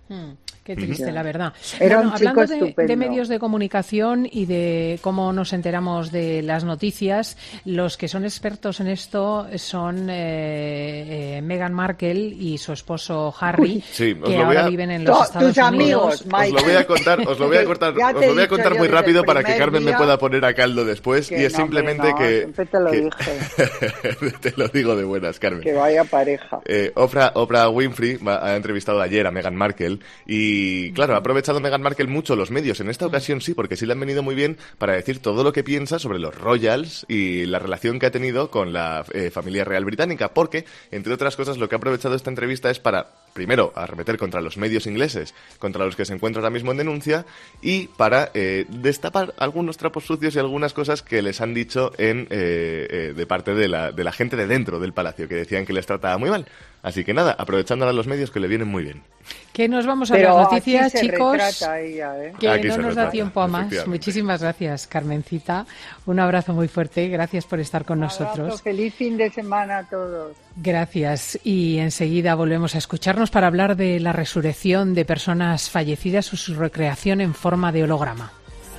Speaker 3: Qué triste, la verdad.
Speaker 4: Era
Speaker 3: bueno,
Speaker 4: un chico
Speaker 3: hablando
Speaker 4: estupendo.
Speaker 3: de medios de comunicación y de cómo nos enteramos de las noticias, los que son expertos en esto son Meghan Markle y su esposo Harry, que ahora viven en los Estados
Speaker 4: tus
Speaker 3: Unidos.
Speaker 4: amigos, Mike.
Speaker 2: Os lo voy a contar muy rápido para que Carmen me pueda poner a caldo después. Y es simplemente que...
Speaker 4: Siempre te lo dije.
Speaker 2: Te lo digo de buenas, Carmen.
Speaker 4: Que vaya pareja.
Speaker 2: Oprah Winfrey ha entrevistado ayer a Meghan Markle y, claro, ha aprovechado Meghan Markle mucho los medios. En esta ocasión sí, porque sí le han venido muy bien para decir todo lo que piensa sobre los royals y la relación que ha tenido con la familia real británica, porque, entre otras cosas, lo que ha aprovechado esta entrevista es para, primero, arremeter contra los medios ingleses, contra los que se encuentra ahora mismo en denuncia, y para destapar algunos trapos sucios y algunas cosas que les han dicho de parte de la gente de dentro del palacio, que decían que les trataba muy mal. Así que nada, aprovechando ahora los medios que le vienen muy bien.
Speaker 3: Que nos vamos a
Speaker 4: Pero
Speaker 3: las noticias,
Speaker 4: aquí se
Speaker 3: chicos,
Speaker 4: retrata ella, ¿eh?
Speaker 3: que
Speaker 2: Aquí
Speaker 3: no
Speaker 2: se
Speaker 3: nos da
Speaker 2: retrata,
Speaker 3: tiempo a más.
Speaker 2: efectivamente.
Speaker 3: Muchísimas gracias, Carmencita. Un abrazo muy fuerte. Gracias por estar con nosotros.
Speaker 4: Feliz fin de semana a todos.
Speaker 3: Gracias. Y enseguida volvemos a escucharnos para hablar de la resurrección de personas fallecidas o su recreación en forma de holograma.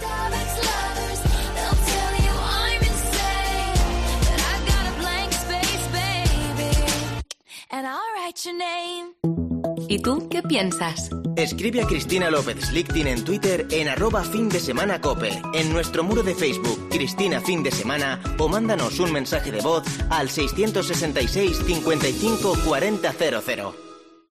Speaker 1: ¿Y tú qué piensas?
Speaker 28: Escribe a Cristina López Slichting en Twitter en @findesemanacope, en nuestro muro de Facebook Cristina Fin de Semana, o mándanos un mensaje de voz al 666 55 40 00.